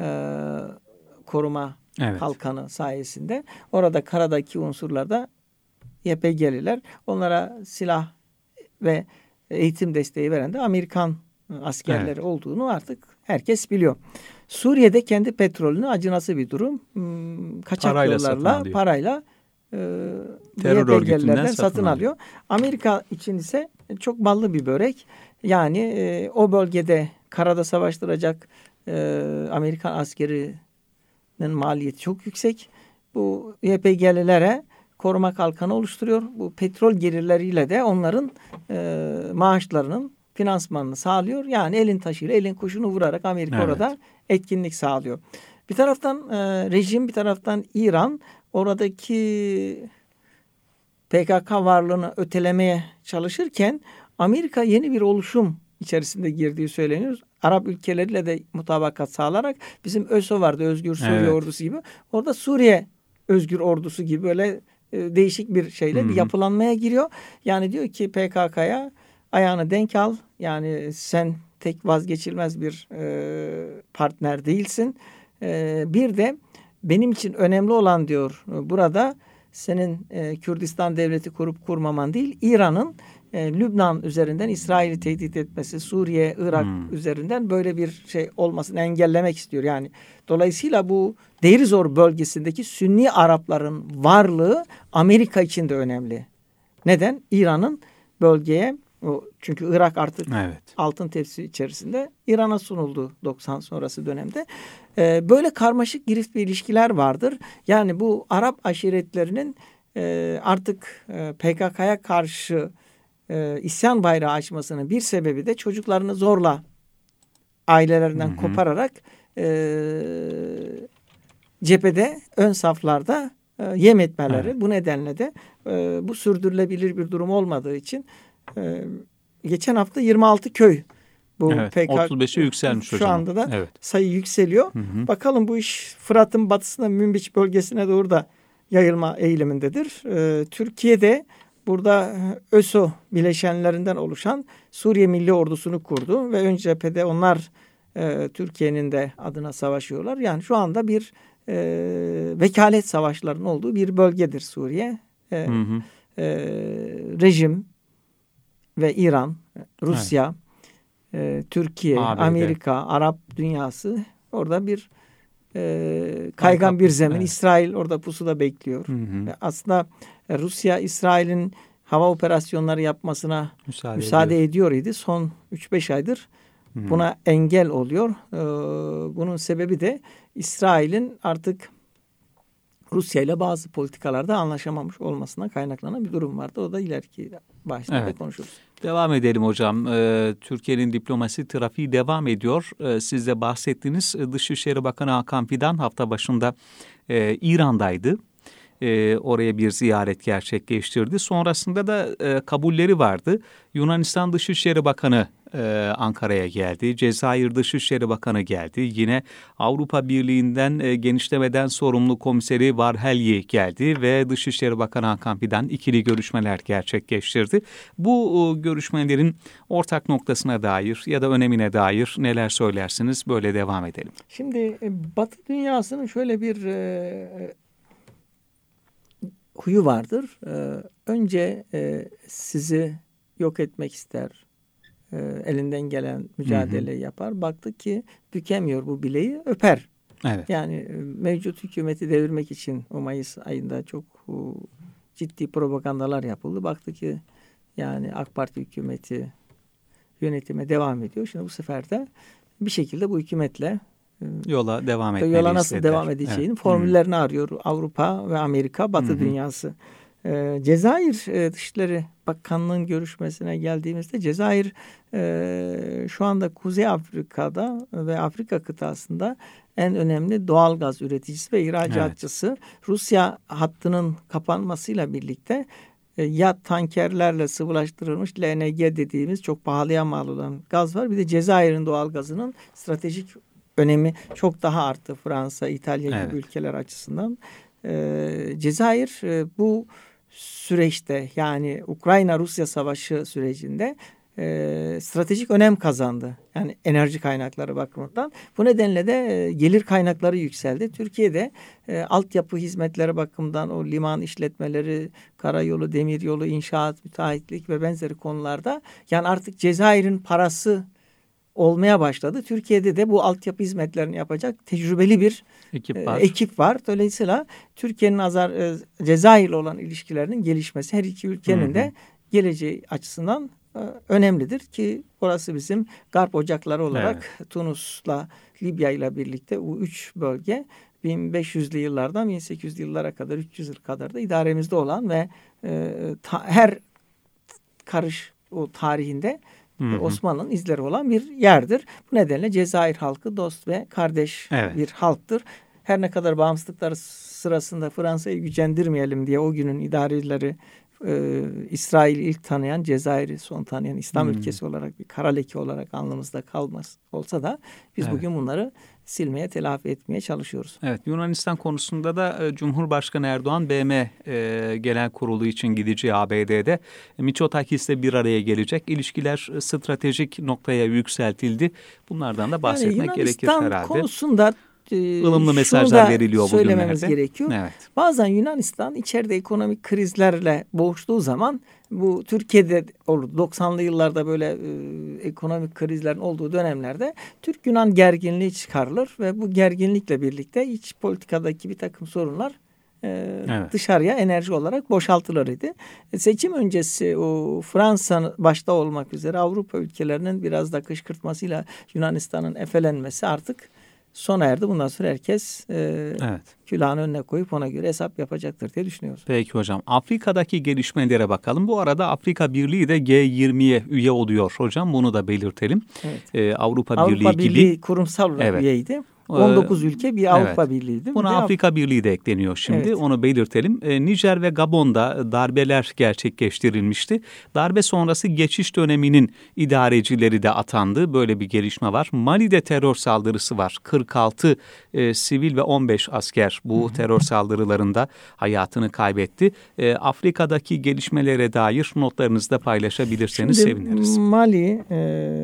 koruma evet. kalkanı sayesinde. Orada karadaki unsurlarda Y P G'liler. Onlara silah ve eğitim desteği veren de Amerikan askerleri evet. olduğunu artık herkes biliyor. Suriye'de kendi petrolünü acınası bir durum. Kaçak parayla yollarla, parayla e, terör örgütünden satın, satın alıyor. alıyor. Amerika için ise çok ballı bir börek. Yani e, o bölgede karada savaştıracak e, Amerikan askerinin maliyeti çok yüksek. Bu Y P G'lilere koruma kalkanı oluşturuyor. Bu petrol gelirleriyle de onların e, maaşlarının finansmanını sağlıyor. Yani elin taşıyla elin kuşunu vurarak Amerika evet. orada etkinlik sağlıyor. Bir taraftan e, rejim, bir taraftan İran oradaki P K K varlığını ötelemeye çalışırken Amerika yeni bir oluşum içerisinde girdiği söyleniyor. Arap ülkeleriyle de mutabakat sağlayarak bizim ÖSO vardı, Özgür Suriye evet. Ordusu gibi. Orada Suriye Özgür Ordusu gibi böyle e, değişik bir şeyle Hı-hı. bir yapılanmaya giriyor. Yani diyor ki P K K'ya ayağını denk al. Yani sen tek vazgeçilmez bir e, partner değilsin. E, bir de benim için önemli olan diyor burada senin e, Kürdistan devleti kurup kurmaman değil, İran'ın e, Lübnan üzerinden İsrail'i tehdit etmesi, Suriye, Irak hmm. üzerinden böyle bir şey olmasını engellemek istiyor. Yani dolayısıyla bu Deir Zor bölgesindeki Sünni Arapların varlığı Amerika için de önemli. Neden? İran'ın bölgeye o, çünkü Irak artık evet. altın tepsi içerisinde İran'a sunuldu doksan sonrası dönemde. Ee, böyle karmaşık girift bir ilişkiler vardır. Yani bu Arap aşiretlerinin e, artık e, P K K'ya karşı e, isyan bayrağı açmasının bir sebebi de çocuklarını zorla ailelerinden hı hı. kopararak e, cephede ön saflarda e, yem etmeleri. Evet. Bu nedenle de e, bu sürdürülebilir bir durum olmadığı için Ee, geçen hafta yirmi altı köy bu evet, P K K otuz beşe yükselmiş şu hocam. anda da evet. sayı yükseliyor. Hı hı. Bakalım bu iş Fırat'ın batısına Münbiç bölgesine doğru da yayılma eğilimindedir. Ee, Türkiye'de burada ÖSO bileşenlerinden oluşan Suriye Milli Ordusu'nu kurdu ve ön cephede onlar e, Türkiye'nin de adına savaşıyorlar. Yani şu anda bir e, vekalet savaşlarının olduğu bir bölgedir Suriye. E, hı hı. E, rejim ve İran, Rusya, evet. e, Türkiye, A B D. Amerika, Arap dünyası orada bir e, kaygan bir zemin. Evet. İsrail orada pusuda bekliyor. Hı hı. Aslında e, Rusya, İsrail'in hava operasyonları yapmasına müsaade, müsaade ediyor. ediyor idi. Son üç beş aydır hı hı. buna engel oluyor. E, bunun sebebi de İsrail'in artık Rusya ile bazı politikalarda anlaşamamış olmasına kaynaklanan bir durum vardı. O da ileriki başta evet. konuşuruz. Devam edelim hocam. Ee, Türkiye'nin diplomasi trafiği devam ediyor. Ee, siz de bahsettiniz. Dışişleri Bakanı Hakan Fidan hafta başında e, İran'daydı. E, oraya bir ziyaret gerçekleştirdi. Sonrasında da e, kabulleri vardı. Yunanistan Dışişleri Bakanı e, Ankara'ya geldi. Cezayir Dışişleri Bakanı geldi. Yine Avrupa Birliği'nden e, genişlemeden sorumlu komiseri Varhelyi geldi ve Dışişleri Bakanı Hakan Fidan ikili görüşmeler gerçekleştirdi. Bu e, görüşmelerin ortak noktasına dair ya da önemine dair neler söylersiniz? Böyle devam edelim. Şimdi e, Batı dünyasının şöyle bir e, huyu vardır. Ee, önce e, sizi yok etmek ister. E, elinden gelen mücadele hı hı. yapar. Baktı ki bükemiyor bu bileği, öper. Evet. Yani e, mevcut hükümeti devirmek için o Mayıs ayında çok e, ciddi propagandalar yapıldı. Baktı ki yani AK Parti hükümeti yönetime devam ediyor. Şimdi bu sefer de bir şekilde bu hükümetle yola devam etmeli yola nasıl istediler. devam edeceğinin evet. formüllerini hmm. arıyor Avrupa ve Amerika, Batı hmm. dünyası. Ee, Cezayir e, Dışişleri Bakanlığı'nın görüşmesine geldiğimizde Cezayir e, şu anda Kuzey Afrika'da ve Afrika kıtasında en önemli doğal gaz üreticisi ve ihracatçısı. Evet. Rusya hattının kapanmasıyla birlikte e, ya tankerlerle sıvılaştırılmış L N G dediğimiz çok pahalıya mal olan gaz var. Bir de Cezayir'in doğal gazının stratejik önemi çok daha arttı Fransa, İtalya gibi evet. ülkeler açısından. Ee, Cezayir e, bu süreçte yani Ukrayna-Rusya savaşı sürecinde e, stratejik önem kazandı. Yani enerji kaynakları bakımından. Bu nedenle de e, gelir kaynakları yükseldi. Türkiye'de e, altyapı hizmetleri bakımından o liman işletmeleri, karayolu, demiryolu, inşaat, müteahhitlik ve benzeri konularda yani artık Cezayir'in parası olmaya başladı. Türkiye'de de bu altyapı hizmetlerini yapacak tecrübeli bir ekip var. E, ekip var. Dolayısıyla Türkiye'nin Azar, e, Cezayir'le olan ilişkilerinin gelişmesi her iki ülkenin hı hı. de geleceği açısından e, önemlidir ki orası bizim Garp ocakları olarak evet. Tunus'la Libya ile birlikte bu üç bölge bin beş yüzlü yıllardan bin sekiz yüzlü yıllara kadar üç yüz yıl kadar da idaremizde olan ve e, ta, her karış o tarihinde Hı hı. Osmanlı'nın izleri olan bir yerdir. Bu nedenle Cezayir halkı dost ve kardeş evet. bir halktır. Her ne kadar bağımsızlıkları sırasında Fransa'yı gücendirmeyelim diye o günün idarecileri e, İsrail'i ilk tanıyan, Cezayir'i son tanıyan İslam hı. ülkesi olarak bir kara leke olarak alnımızda kalmaz olsa da biz evet. bugün bunları silmeye, telafi etmeye çalışıyoruz. Evet, Yunanistan konusunda da e, Cumhurbaşkanı Erdoğan B M e, Genel Kurulu için gideceği A B D'de e, Mitsotakis'le bir araya gelecek. İlişkiler e, stratejik noktaya yükseltildi. Bunlardan da bahsetmek yani gerekir herhalde. Yunanistan konusunda ılımlı mesajlar veriliyor bugünlerde. Söylememiz gerekiyor. Evet. Bazen Yunanistan içeride ekonomik krizlerle boğuştuğu zaman bu Türkiye'de oldu. doksanlı yıllarda böyle e, ekonomik krizlerin olduğu dönemlerde Türk-Yunan gerginliği çıkarılır ve bu gerginlikle birlikte iç politikadaki bir takım sorunlar e, evet. dışarıya enerji olarak boşaltılır idi. E, seçim öncesi o Fransa başta olmak üzere Avrupa ülkelerinin biraz da kışkırtmasıyla Yunanistan'ın efelenmesi artık sona erdi. Bundan sonra herkes e, evet. külahını önüne koyup ona göre hesap yapacaktır diye düşünüyoruz. Peki hocam. Afrika'daki gelişmelere bakalım. Bu arada Afrika Birliği de G yirmiye üye oluyor hocam. Bunu da belirtelim. Evet. Ee, Avrupa, Avrupa Birliği, Birliği gibi kurumsal olarak evet. üyeydi. on dokuz ülke bir Avrupa evet. Birliği'ydi. Buna Afrika Birliği de ekleniyor şimdi. Evet. Onu belirtelim. E, Nijer ve Gabon'da darbeler gerçekleştirilmişti. Darbe sonrası geçiş döneminin idarecileri de atandı. Böyle bir gelişme var. Mali'de terör saldırısı var. kırk altı e, sivil ve on beş asker bu Hı-hı. terör saldırılarında hayatını kaybetti. E, Afrika'daki gelişmelere dair notlarınızı da paylaşabilirseniz şimdi, seviniriz. Mali e,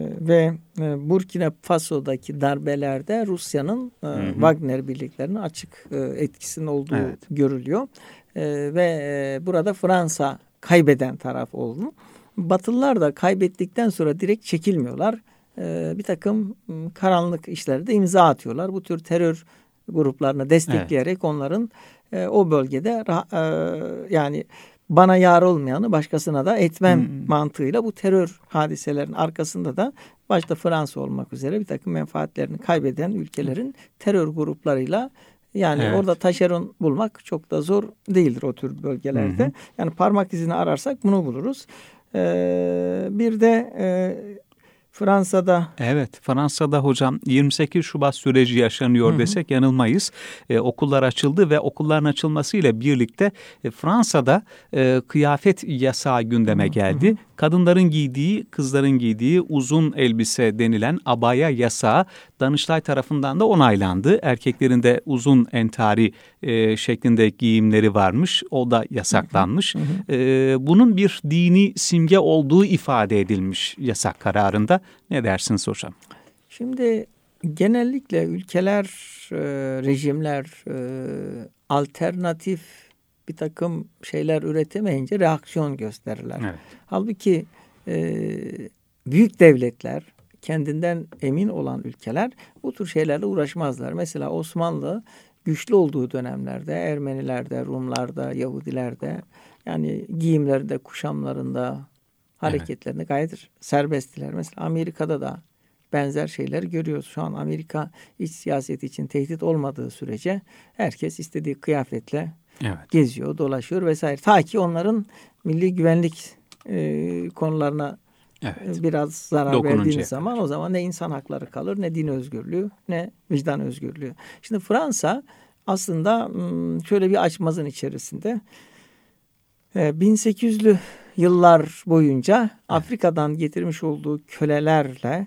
ve e, Burkina Faso'daki darbelerde Rusya'nın Hı hı. Wagner birliklerinin açık e, etkisinin olduğu evet. görülüyor. E, ve e, burada Fransa kaybeden taraf oldu. Batılılar da kaybettikten sonra direkt çekilmiyorlar. E, bir takım karanlık işlerde imza atıyorlar. Bu tür terör gruplarını destekleyerek evet. onların e, o bölgede e, yani bana yar olmayanı başkasına da etmem hmm. mantığıyla bu terör hadiselerin arkasında da başta Fransa olmak üzere bir takım menfaatlerini kaybeden ülkelerin terör gruplarıyla Yani evet. orada taşeron bulmak çok da zor değildir o tür bölgelerde. Hı hı. Yani parmak izini ararsak bunu buluruz. Ee, bir de e, Fransa'da... Evet, Fransa'da hocam yirmi sekiz Şubat süreci yaşanıyor hı hı. desek yanılmayız. Ee, okullar açıldı ve okulların açılmasıyla birlikte e, Fransa'da e, kıyafet yasağı gündeme geldi. Hı hı. Kadınların giydiği, kızların giydiği uzun elbise denilen abaya yasağı Danıştay tarafından da onaylandı. Erkeklerin de uzun entari e, şeklinde giyimleri varmış. O da yasaklanmış. Hı hı. E, bunun bir dini simge olduğu ifade edilmiş yasak kararında. Ne dersiniz hocam? Şimdi genellikle ülkeler, e, rejimler e, alternatif bir takım şeyler üretemeyince reaksiyon gösterirler. Evet. Halbuki e, büyük devletler, kendinden emin olan ülkeler bu tür şeylerle uğraşmazlar. Mesela Osmanlı güçlü olduğu dönemlerde Ermenilerde, Rumlarda, Yahudilerde yani giyimlerinde, kuşamlarında, hareketlerinde evet. gayet serbesttiler. Mesela Amerika'da da benzer şeyler görüyoruz. Şu an Amerika iç siyaseti için tehdit olmadığı sürece herkes istediği kıyafetle evet. geziyor, dolaşıyor vesaire. Ta ki onların milli güvenlik e, konularına evet. biraz zarar verdiğiniz zaman o zaman ne insan hakları kalır, ne din özgürlüğü, ne vicdan özgürlüğü. Şimdi Fransa aslında şöyle bir açmazın içerisinde. bin sekiz yüzlü yıllar boyunca evet. Afrika'dan getirmiş olduğu kölelerle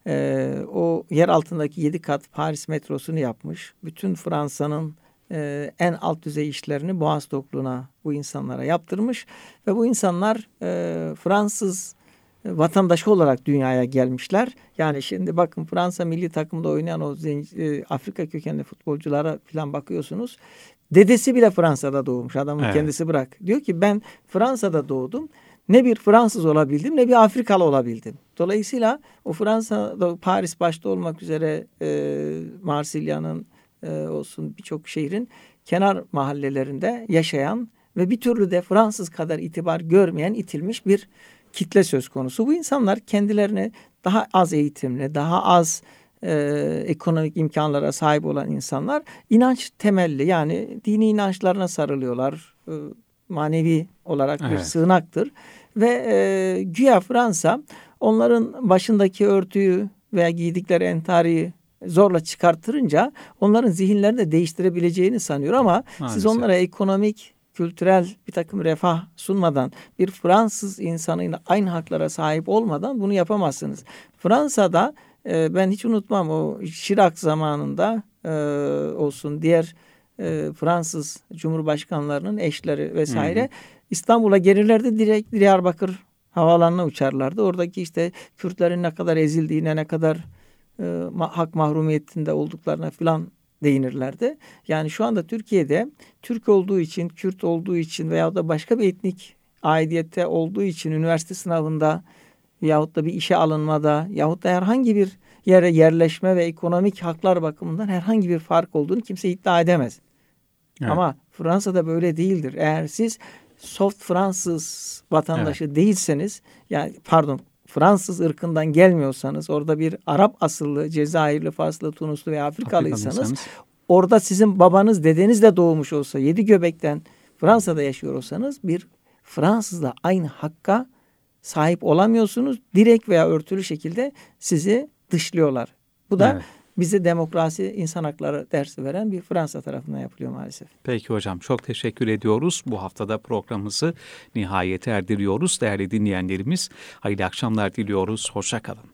e, o yer altındaki yedi kat Paris metrosunu yapmış. Bütün Fransa'nın e, en alt düzey işlerini Boğaz Dokluğu'na bu insanlara yaptırmış. Ve bu insanlar e, Fransız vatandaşı olarak dünyaya gelmişler. Yani şimdi bakın Fransa milli takımda oynayan o zenci, Afrika kökenli futbolculara falan bakıyorsunuz. Dedesi bile Fransa'da doğmuş. Adamın evet. kendisi bırak. Diyor ki ben Fransa'da doğdum. Ne bir Fransız olabildim ne bir Afrikalı olabildim. Dolayısıyla o Fransa'da Paris başta olmak üzere e, Marsilya'nın e, olsun birçok şehrin kenar mahallelerinde yaşayan ve bir türlü de Fransız kadar itibar görmeyen itilmiş bir kitle söz konusu. Bu insanlar kendilerini daha az eğitimli, daha az e, ekonomik imkanlara sahip olan insanlar inanç temelli yani dini inançlarına sarılıyorlar. E, manevi olarak bir evet. sığınaktır. Ve e, güya Fransa onların başındaki örtüyü veya giydikleri entariyi zorla çıkarttırınca onların zihinlerini de değiştirebileceğini sanıyor ama maalesef. Siz onlara ekonomik, kültürel bir takım refah sunmadan bir Fransız insanıyla aynı haklara sahip olmadan bunu yapamazsınız. Fransa'da e, ben hiç unutmam o Chirac zamanında e, olsun diğer e, Fransız Cumhurbaşkanlarının eşleri vesaire hı hı. İstanbul'a gelirlerdi direkt Diyarbakır havaalanına uçarlardı. Oradaki işte Kürtlerin ne kadar ezildiğine ne kadar e, hak mahrumiyetinde olduklarına filan değinirlerdi. Yani şu anda Türkiye'de Türk olduğu için, Kürt olduğu için veya da başka bir etnik aidiyette olduğu için üniversite sınavında yahut da bir işe alınmada yahut da herhangi bir yere yerleşme ve ekonomik haklar bakımından herhangi bir fark olduğunu kimse iddia edemez. Evet. Ama Fransa'da böyle değildir. Eğer siz soft Fransız vatandaşı evet. değilseniz yani pardon Fransız ırkından gelmiyorsanız orada bir Arap asıllı, Cezayirli, Faslı, Tunuslu veya Afrikalıysanız orada sizin babanız, dedeniz de doğmuş olsa yedi göbekten Fransa'da yaşıyor olsanız bir Fransızla aynı hakka sahip olamıyorsunuz. Direkt veya örtülü şekilde sizi dışlıyorlar. Bu da evet. bize demokrasi, insan hakları dersi veren bir Fransa tarafından yapılıyor maalesef. Peki hocam çok teşekkür ediyoruz. Bu haftada programımızı nihayete erdiriyoruz. Değerli dinleyenlerimiz hayırlı akşamlar diliyoruz. Hoşça kalın.